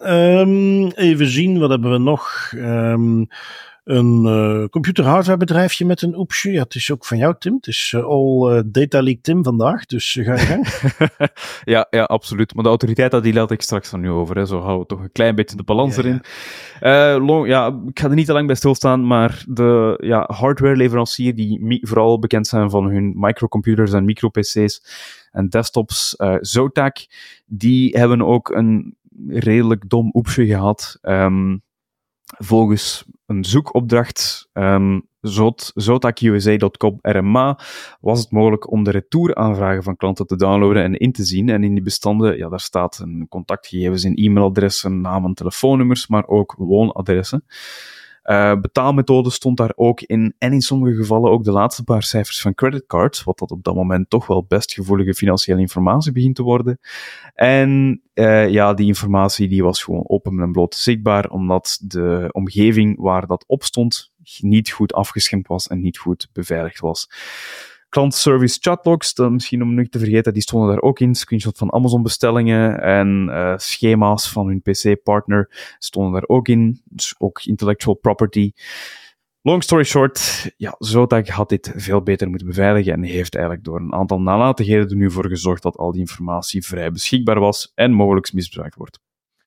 Um, even zien, wat hebben we nog? Um, een uh, computerhardwarebedrijfje met een oepsje. Ja, het is ook van jou, Tim. Het is uh, all uh, Data Leak Tim vandaag, dus uh, ga je gang. ja, ja, absoluut. Maar de autoriteit, die laat ik straks van nu over. Hè. Zo houden we toch een klein beetje de balans ja, erin. Ja. Uh, long, ja, ik ga er niet te lang bij stilstaan, maar de ja, hardwareleverancier die mi- vooral bekend zijn van hun microcomputers en micro-P C's en desktops, uh, Zotac, die hebben ook een redelijk dom oepsje gehad. Um, volgens een zoekopdracht um, zotac u s a dot com R M A was het mogelijk om de retouraanvragen van klanten te downloaden en in te zien. En in die bestanden, ja, daar staat een contactgegevens in e-mailadressen, namen, telefoonnummers, maar ook woonadressen. Uh, betaalmethode stond daar ook in en in sommige gevallen ook de laatste paar cijfers van creditcards, wat dat op dat moment toch wel best gevoelige financiële informatie begint te worden. En uh, ja, die informatie die was gewoon open en bloot zichtbaar, omdat de omgeving waar dat op stond niet goed afgeschermd was en niet goed beveiligd was. Klantservice chatlogs, dat misschien om niet te vergeten, die stonden daar ook in. Screenshot van Amazon bestellingen en uh, schema's van hun P C-partner stonden daar ook in. Dus ook intellectual property. Long story short, ja, Zotac had dit veel beter moeten beveiligen en heeft eigenlijk door een aantal nalatigheden er nu voor gezorgd dat al die informatie vrij beschikbaar was en mogelijk misbruikt wordt.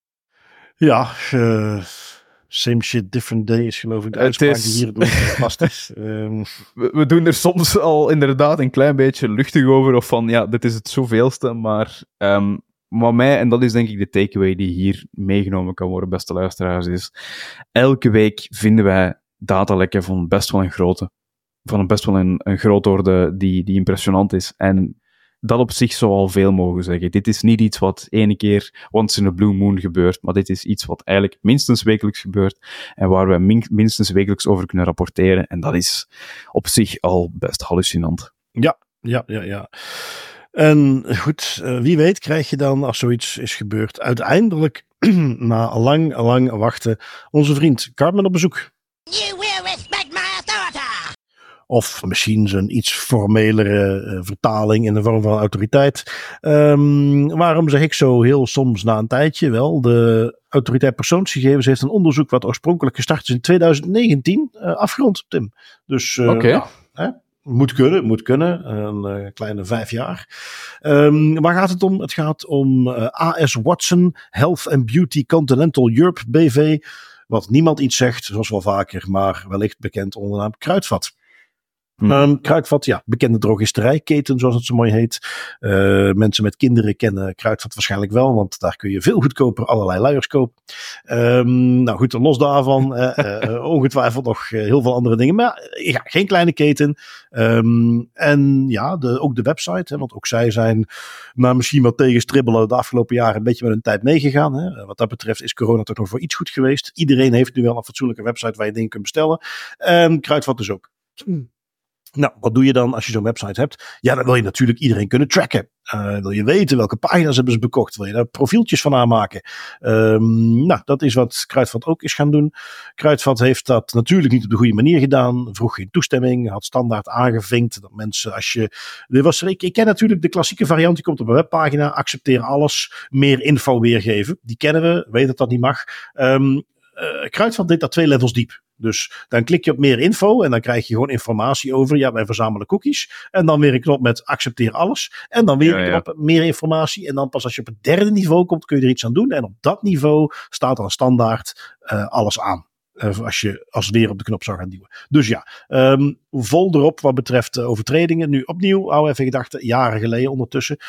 Ja, uh... same shit, different day is geloof ik de uitspraak is... die hier het meest vast is. Um... We, we doen er soms al inderdaad een klein beetje luchtig over, of van, ja, dit is het zoveelste, maar um, wat mij, en dat is denk ik de takeaway die hier meegenomen kan worden, beste luisteraars, is elke week vinden wij datalekken van best wel een grote, van een best wel een, een grote orde die, die impressionant is, en dat op zich zou al veel mogen zeggen. Dit is niet iets wat ene keer once in a blue moon gebeurt, maar dit is iets wat eigenlijk minstens wekelijks gebeurt en waar we min- minstens wekelijks over kunnen rapporteren. En dat is op zich al best hallucinant. Ja, ja, ja, ja. En goed, uh, wie weet krijg je dan, als zoiets is gebeurd, uiteindelijk na lang, lang wachten onze vriend Cartman op bezoek. You will respect my authority. Of misschien zijn iets formelere uh, vertaling in de vorm van autoriteit. Um, waarom zeg ik zo heel soms na een tijdje? Wel, de autoriteit persoonsgegevens heeft een onderzoek wat oorspronkelijk gestart is in twintig negentien uh, afgerond, Tim. Dus uh, okay. ja, hè? Moet kunnen, moet kunnen. Een uh, kleine vijf jaar. Um, waar gaat het om? Het gaat om uh, A S Watson Health and Beauty Continental Europe B V. Wat niemand iets zegt, zoals wel vaker, maar wellicht bekend onder de naam Kruidvat. Hmm. Um, Kruidvat, ja, bekende drogisterijketen, zoals het zo mooi heet. Uh, mensen met kinderen kennen Kruidvat waarschijnlijk wel, want daar kun je veel goedkoper allerlei luiers kopen. Um, nou goed, los daarvan, uh, uh, ongetwijfeld nog uh, heel veel andere dingen. Maar uh, ja, geen kleine keten. Um, en ja, de, ook de website, hè, want ook zij zijn, nou, misschien wat tegenstribbelen de afgelopen jaren een beetje met hun tijd meegegaan. Hè. Wat dat betreft is corona toch nog voor iets goed geweest. Iedereen heeft nu wel een fatsoenlijke website waar je dingen kunt bestellen. En Kruidvat dus ook. Hmm. Nou, wat doe je dan als je zo'n website hebt? Ja, dan wil je natuurlijk iedereen kunnen tracken. Uh, wil je weten welke pagina's hebben ze bekocht? Wil je daar profieltjes van aanmaken? Um, nou, dat is wat Kruidvat ook is gaan doen. Kruidvat heeft dat natuurlijk niet op de goede manier gedaan. Vroeg geen toestemming. Had standaard aangevinkt dat mensen als je... Er was, ik, ik ken natuurlijk de klassieke variant. Die komt op een webpagina. Accepteer alles. Meer info weergeven. Die kennen we. Weet dat dat niet mag. Um, uh, Kruidvat deed dat twee levels diep. Dus dan klik je op meer info en dan krijg je gewoon informatie over. Ja, wij verzamelen cookies. En dan weer een knop met accepteer alles. En dan weer ja, een knop ja. meer informatie. En dan pas als je op het derde niveau komt, kun je er iets aan doen. En op dat niveau staat dan standaard uh, alles aan. Uh, als je als weer op de knop zou gaan duwen. Dus ja, um, vol erop wat betreft uh, overtredingen. Nu opnieuw, hou even gedachten, jaren geleden ondertussen.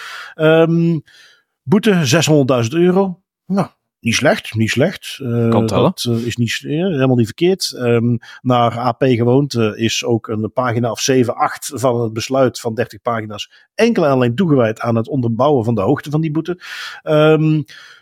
Um, boete zeshonderdduizend euro. Nou. Niet slecht, niet slecht. Uh, kan tellen. Dat uh, is niet, uh, helemaal niet verkeerd. Um, naar A P gewoond uh, is ook een pagina of zeven, acht van het besluit van dertig pagina's enkel en alleen toegewijd aan het onderbouwen van de hoogte van die boete. Um,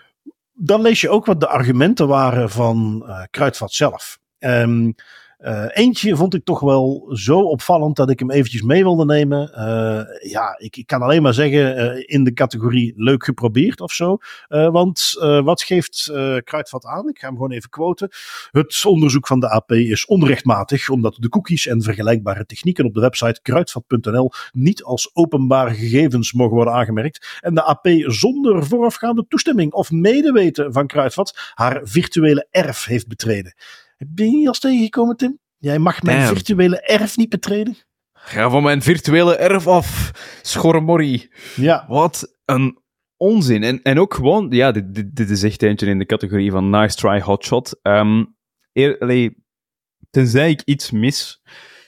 dan lees je ook wat de argumenten waren van uh, Kruidvat zelf. Um, Uh, eentje vond ik toch wel zo opvallend dat ik hem eventjes mee wilde nemen. Uh, ja, ik, ik kan alleen maar zeggen uh, in de categorie leuk geprobeerd of zo. Uh, want uh, wat geeft uh, Kruidvat aan? Ik ga hem gewoon even quoten. Het onderzoek van de A P is onrechtmatig omdat de cookies en vergelijkbare technieken op de website kruidvat punt n l niet als openbare gegevens mogen worden aangemerkt en de A P zonder voorafgaande toestemming of medeweten van Kruidvat haar virtuele erf heeft betreden. Ben je hier als tegengekomen, Tim? Jij mag mijn Damn. virtuele erf niet betreden. Ga van mijn virtuele erf af, schormorrie. Ja. Wat een onzin. En, en ook gewoon, ja, dit, dit, dit is echt eentje in de categorie van nice try, hotshot. Um, eer, allee, tenzij ik iets mis...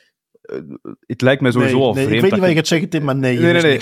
Uh, het lijkt mij sowieso nee, al nee, vreemd. Ik weet niet wat je je... gaat zeggen, Tim, maar nee. Nee, nee, nee.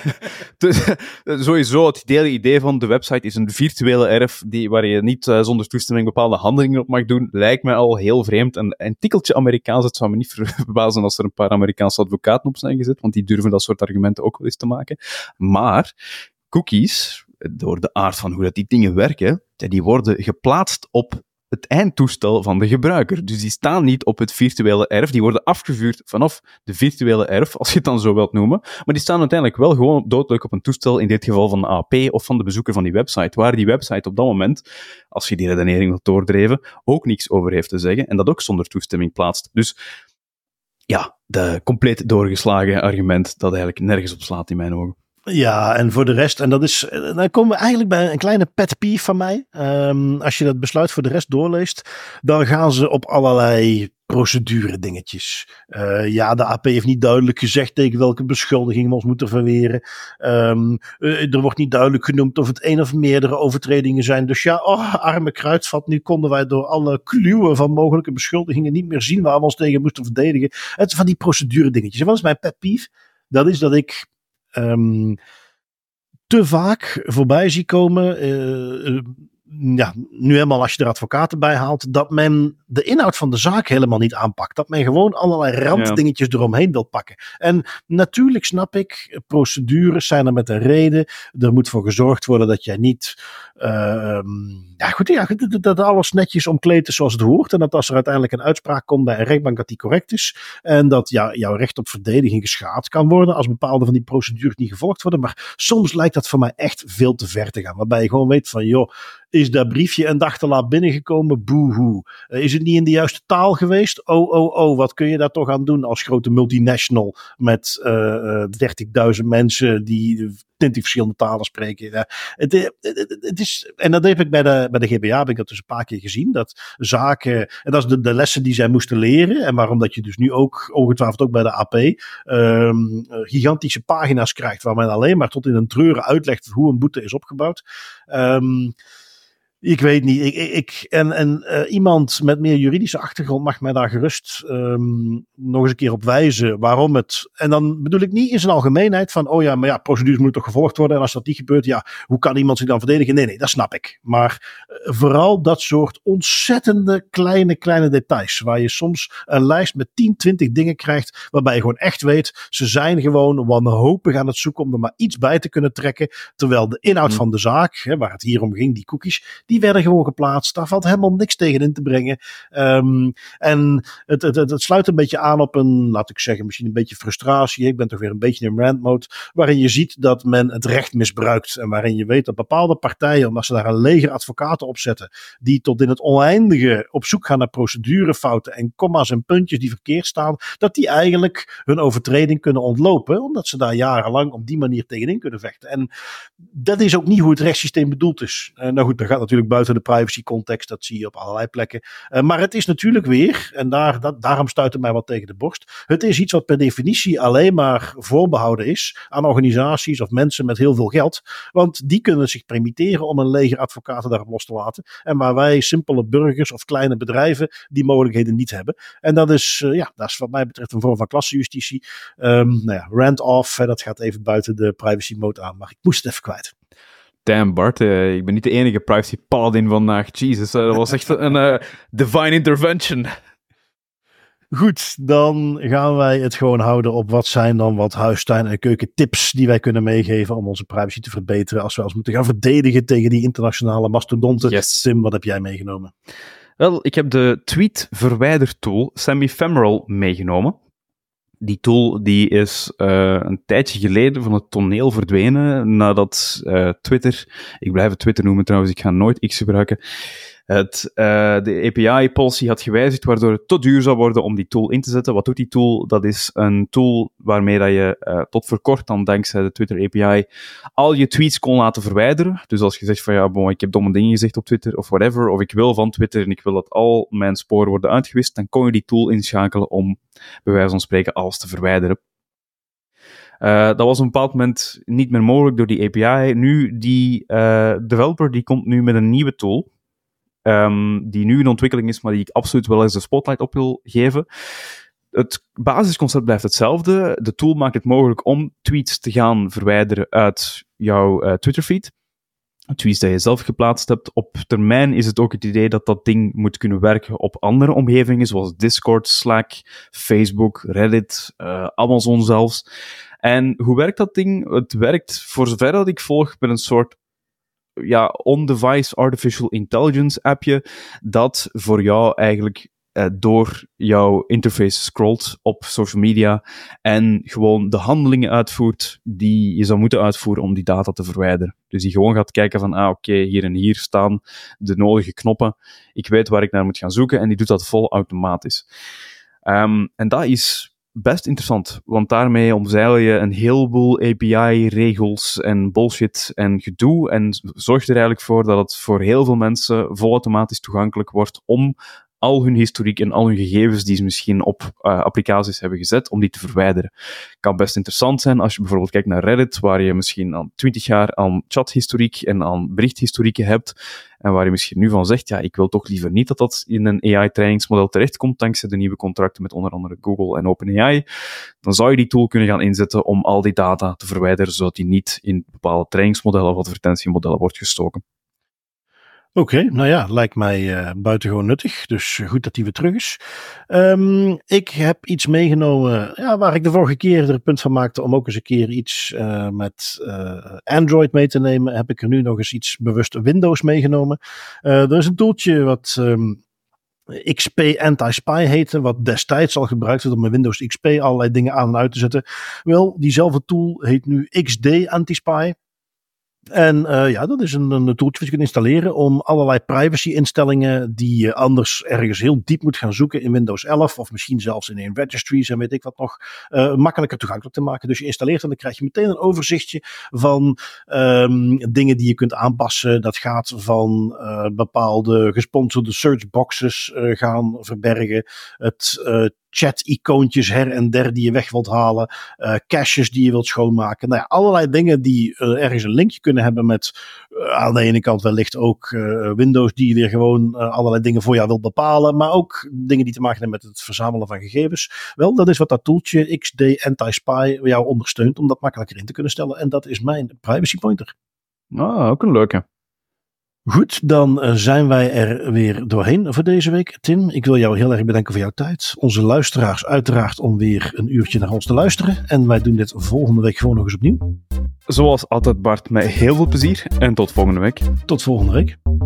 dus, sowieso, het hele idee van de website is een virtuele erf die, waar je niet uh, zonder toestemming bepaalde handelingen op mag doen, lijkt mij al heel vreemd. En een tikkeltje Amerikaans, het zou me niet verbazen als er een paar Amerikaanse advocaten op zijn gezet, want die durven dat soort argumenten ook wel eens te maken. Maar cookies, door de aard van hoe dat die dingen werken, die worden geplaatst op het eindtoestel van de gebruiker. Dus die staan niet op het virtuele erf, die worden afgevuurd vanaf de virtuele erf, als je het dan zo wilt noemen, maar die staan uiteindelijk wel gewoon doodleuk op een toestel, in dit geval van de A P of van de bezoeker van die website, waar die website op dat moment, als je die redenering wilt doordreven, ook niks over heeft te zeggen en dat ook zonder toestemming plaatst. Dus ja, de compleet doorgeslagen argument dat eigenlijk nergens op slaat in mijn ogen. Ja, en voor de rest, en dat is, dan komen we eigenlijk bij een kleine pet peeve van mij. Um, als je dat besluit voor de rest doorleest, dan gaan ze op allerlei procedure dingetjes. Uh, ja, de A P heeft niet duidelijk gezegd tegen welke beschuldigingen we ons moeten verweren. Um, uh, er wordt niet duidelijk genoemd of het één of meerdere overtredingen zijn. Dus ja, oh, arme Kruidvat, nu konden wij door alle kluwen van mogelijke beschuldigingen niet meer zien waar we ons tegen moesten verdedigen. Het van die procedure dingetjes. En wat is mijn pet peeve? Dat is dat ik Um, te vaak voorbij zie komen, uh, uh, ja, nu helemaal als je er advocaten bij haalt, dat men de inhoud van de zaak helemaal niet aanpakt. Dat men gewoon allerlei randdingetjes ja. eromheen wil pakken. En natuurlijk snap ik, procedures zijn er met een reden. Er moet voor gezorgd worden dat jij niet Uh, ja, goed, ja, dat, dat alles netjes omkleed is zoals het hoort. En dat als er uiteindelijk een uitspraak komt bij een rechtbank dat die correct is. En dat ja, jouw recht op verdediging geschaad kan worden als bepaalde van die procedures niet gevolgd worden. Maar soms lijkt dat voor mij echt veel te ver te gaan. Waarbij je gewoon weet van, joh, is dat briefje een dag te laat binnengekomen? Boehoe. Uh, is het niet in de juiste taal geweest? Oh, oh, oh, wat kun je daar toch aan doen als grote multinational met uh, dertigduizend mensen die twintig verschillende talen spreken. Ja, het, het, het, het is, en dat heb ik bij de, bij de G B A, heb ik dat dus een paar keer gezien, dat zaken, en dat is de, de lessen die zij moesten leren, en waarom dat je dus nu ook, ongetwijfeld ook bij de A P, um, gigantische pagina's krijgt, waar men alleen maar tot in een treuren uitlegt hoe een boete is opgebouwd. Um, Ik weet niet. Ik, ik, en en uh, iemand met meer juridische achtergrond mag mij daar gerust um, nog eens een keer op wijzen waarom het... En dan bedoel ik niet in zijn algemeenheid van, oh ja, maar ja, procedures moeten toch gevolgd worden. En als dat niet gebeurt, ja, hoe kan iemand zich dan verdedigen? Nee, nee, dat snap ik. Maar uh, vooral dat soort ontzettende kleine, kleine details. Waar je soms een lijst met tien, twintig dingen krijgt, waarbij je gewoon echt weet, ze zijn gewoon wanhopig aan het zoeken om er maar iets bij te kunnen trekken. Terwijl de inhoud mm. van de zaak, hè, waar het hier om ging, die cookies, die werden gewoon geplaatst. Daar valt helemaal niks tegen in te brengen. Um, en het, het, het, het sluit een beetje aan op een, laat ik zeggen, misschien een beetje frustratie. Ik ben toch weer een beetje in rant mode. Waarin je ziet dat men het recht misbruikt. En waarin je weet dat bepaalde partijen, omdat ze daar een leger advocaten op zetten, die tot in het oneindige op zoek gaan naar procedurefouten en komma's en puntjes die verkeerd staan, dat die eigenlijk hun overtreding kunnen ontlopen. Omdat ze daar jarenlang op die manier tegenin kunnen vechten. En dat is ook niet hoe het rechtssysteem bedoeld is. Uh, nou goed, dat gaat natuurlijk buiten de privacy context, dat zie je op allerlei plekken. Uh, maar het is natuurlijk weer, en daar, dat, daarom stuit het mij wat tegen de borst, het is iets wat per definitie alleen maar voorbehouden is aan organisaties of mensen met heel veel geld, want die kunnen zich permitteren om een leger advocaten daarop los te laten. En waar wij simpele burgers of kleine bedrijven die mogelijkheden niet hebben. En dat is, uh, ja, dat is wat mij betreft een vorm van klassenjustitie. Um, nou ja, rant off, hè, dat gaat even buiten de privacy mode aan, maar ik moest het even kwijt. Damn Bart, uh, ik ben niet de enige privacy paladin vandaag. Jesus, uh, dat was echt een uh, divine intervention. Goed, dan gaan wij het gewoon houden op wat zijn dan wat huistuin- en keukentips die wij kunnen meegeven om onze privacy te verbeteren als we ons moeten gaan verdedigen tegen die internationale mastodonten. Yes. Tim, wat heb jij meegenomen? Wel, ik heb de tweet-verwijdertool Semifemoral meegenomen. Die tool die is uh, een tijdje geleden van het toneel verdwenen nadat uh, Twitter, ik blijf het Twitter noemen trouwens, ik ga nooit X gebruiken, het, uh, de A P I-policy had gewijzigd waardoor het te duur zou worden om die tool in te zetten. Wat doet die tool? Dat is een tool waarmee dat je uh, tot voor kort dan dankzij de Twitter A P I al je tweets kon laten verwijderen. Dus als je zegt van ja, bon, ik heb domme dingen gezegd op Twitter of whatever, of ik wil van Twitter en ik wil dat al mijn sporen worden uitgewist, dan kon je die tool inschakelen om bij wijze van spreken alles te verwijderen. Uh, dat was op een bepaald moment niet meer mogelijk door die A P I. Nu, die uh, developer die komt nu met een nieuwe tool, um, die nu in ontwikkeling is, maar die ik absoluut wel eens de spotlight op wil geven. Het basisconcept blijft hetzelfde. De tool maakt het mogelijk om tweets te gaan verwijderen uit jouw uh, Twitter-feed. Tweets die je zelf geplaatst hebt. Op termijn is het ook het idee dat dat ding moet kunnen werken op andere omgevingen, zoals Discord, Slack, Facebook, Reddit, uh, Amazon zelfs. En hoe werkt dat ding? Het werkt, voor zover dat ik volg, met een soort ja, on-device artificial intelligence appje, dat voor jou eigenlijk uh, door jouw interface scrolt op social media en gewoon de handelingen uitvoert die je zou moeten uitvoeren om die data te verwijderen. Dus die gewoon gaat kijken van, ah oké, okay, hier en hier staan de nodige knoppen. Ik weet waar ik naar moet gaan zoeken en die doet dat vol automatisch. Um, en dat is best interessant, want daarmee omzeil je een heleboel A P I-regels en bullshit en gedoe en zorg er eigenlijk voor dat het voor heel veel mensen volautomatisch toegankelijk wordt om al hun historiek en al hun gegevens die ze misschien op uh, applicaties hebben gezet, om die te verwijderen. Kan best interessant zijn als je bijvoorbeeld kijkt naar Reddit, waar je misschien al twintig jaar aan chathistoriek en aan berichthistorieken hebt, en waar je misschien nu van zegt, ja, ik wil toch liever niet dat dat in een A I-trainingsmodel terechtkomt, dankzij de nieuwe contracten met onder andere Google en OpenAI, dan zou je die tool kunnen gaan inzetten om al die data te verwijderen, zodat die niet in bepaalde trainingsmodellen of advertentiemodellen wordt gestoken. Oké, okay, nou ja, lijkt mij uh, buitengewoon nuttig. Dus goed dat die weer terug is. Um, ik heb iets meegenomen ja, waar ik de vorige keer er een punt van maakte om ook eens een keer iets uh, met uh, Android mee te nemen. Heb ik er nu nog eens iets bewust Windows meegenomen. Uh, er is een toeltje wat um, X P Anti-Spy heette, wat destijds al gebruikt werd om met Windows X P allerlei dingen aan en uit te zetten. Wel, diezelfde tool heet nu X D Anti-Spy. En uh, ja, dat is een, een tooltje wat je kunt installeren om allerlei privacy instellingen die je anders ergens heel diep moet gaan zoeken in Windows elf of misschien zelfs in een registries en weet ik wat nog, uh, makkelijker toegankelijk te maken. Dus je installeert en dan krijg je meteen een overzichtje van um, dingen die je kunt aanpassen. Dat gaat van uh, bepaalde gesponsorde searchboxes uh, gaan verbergen, het uh, chat-icoontjes her en der die je weg wilt halen, uh, caches die je wilt schoonmaken. Nou ja, allerlei dingen die uh, ergens een linkje kunnen hebben met uh, aan de ene kant wellicht ook uh, Windows die weer gewoon uh, allerlei dingen voor jou wil bepalen, maar ook dingen die te maken hebben met het verzamelen van gegevens. Wel, dat is wat dat toeltje X D Anti-Spy jou ondersteunt om dat makkelijker in te kunnen stellen en dat is mijn privacy pointer. Ah, ook een leuke. Goed, dan uh, zijn wij er weer doorheen voor deze week. Tim, ik wil jou heel erg bedanken voor jouw tijd. Onze luisteraars uiteraard om weer een uurtje naar ons te luisteren. En wij doen dit volgende week gewoon nog eens opnieuw. Zoals altijd Bart, met heel veel plezier en tot volgende week. Tot volgende week.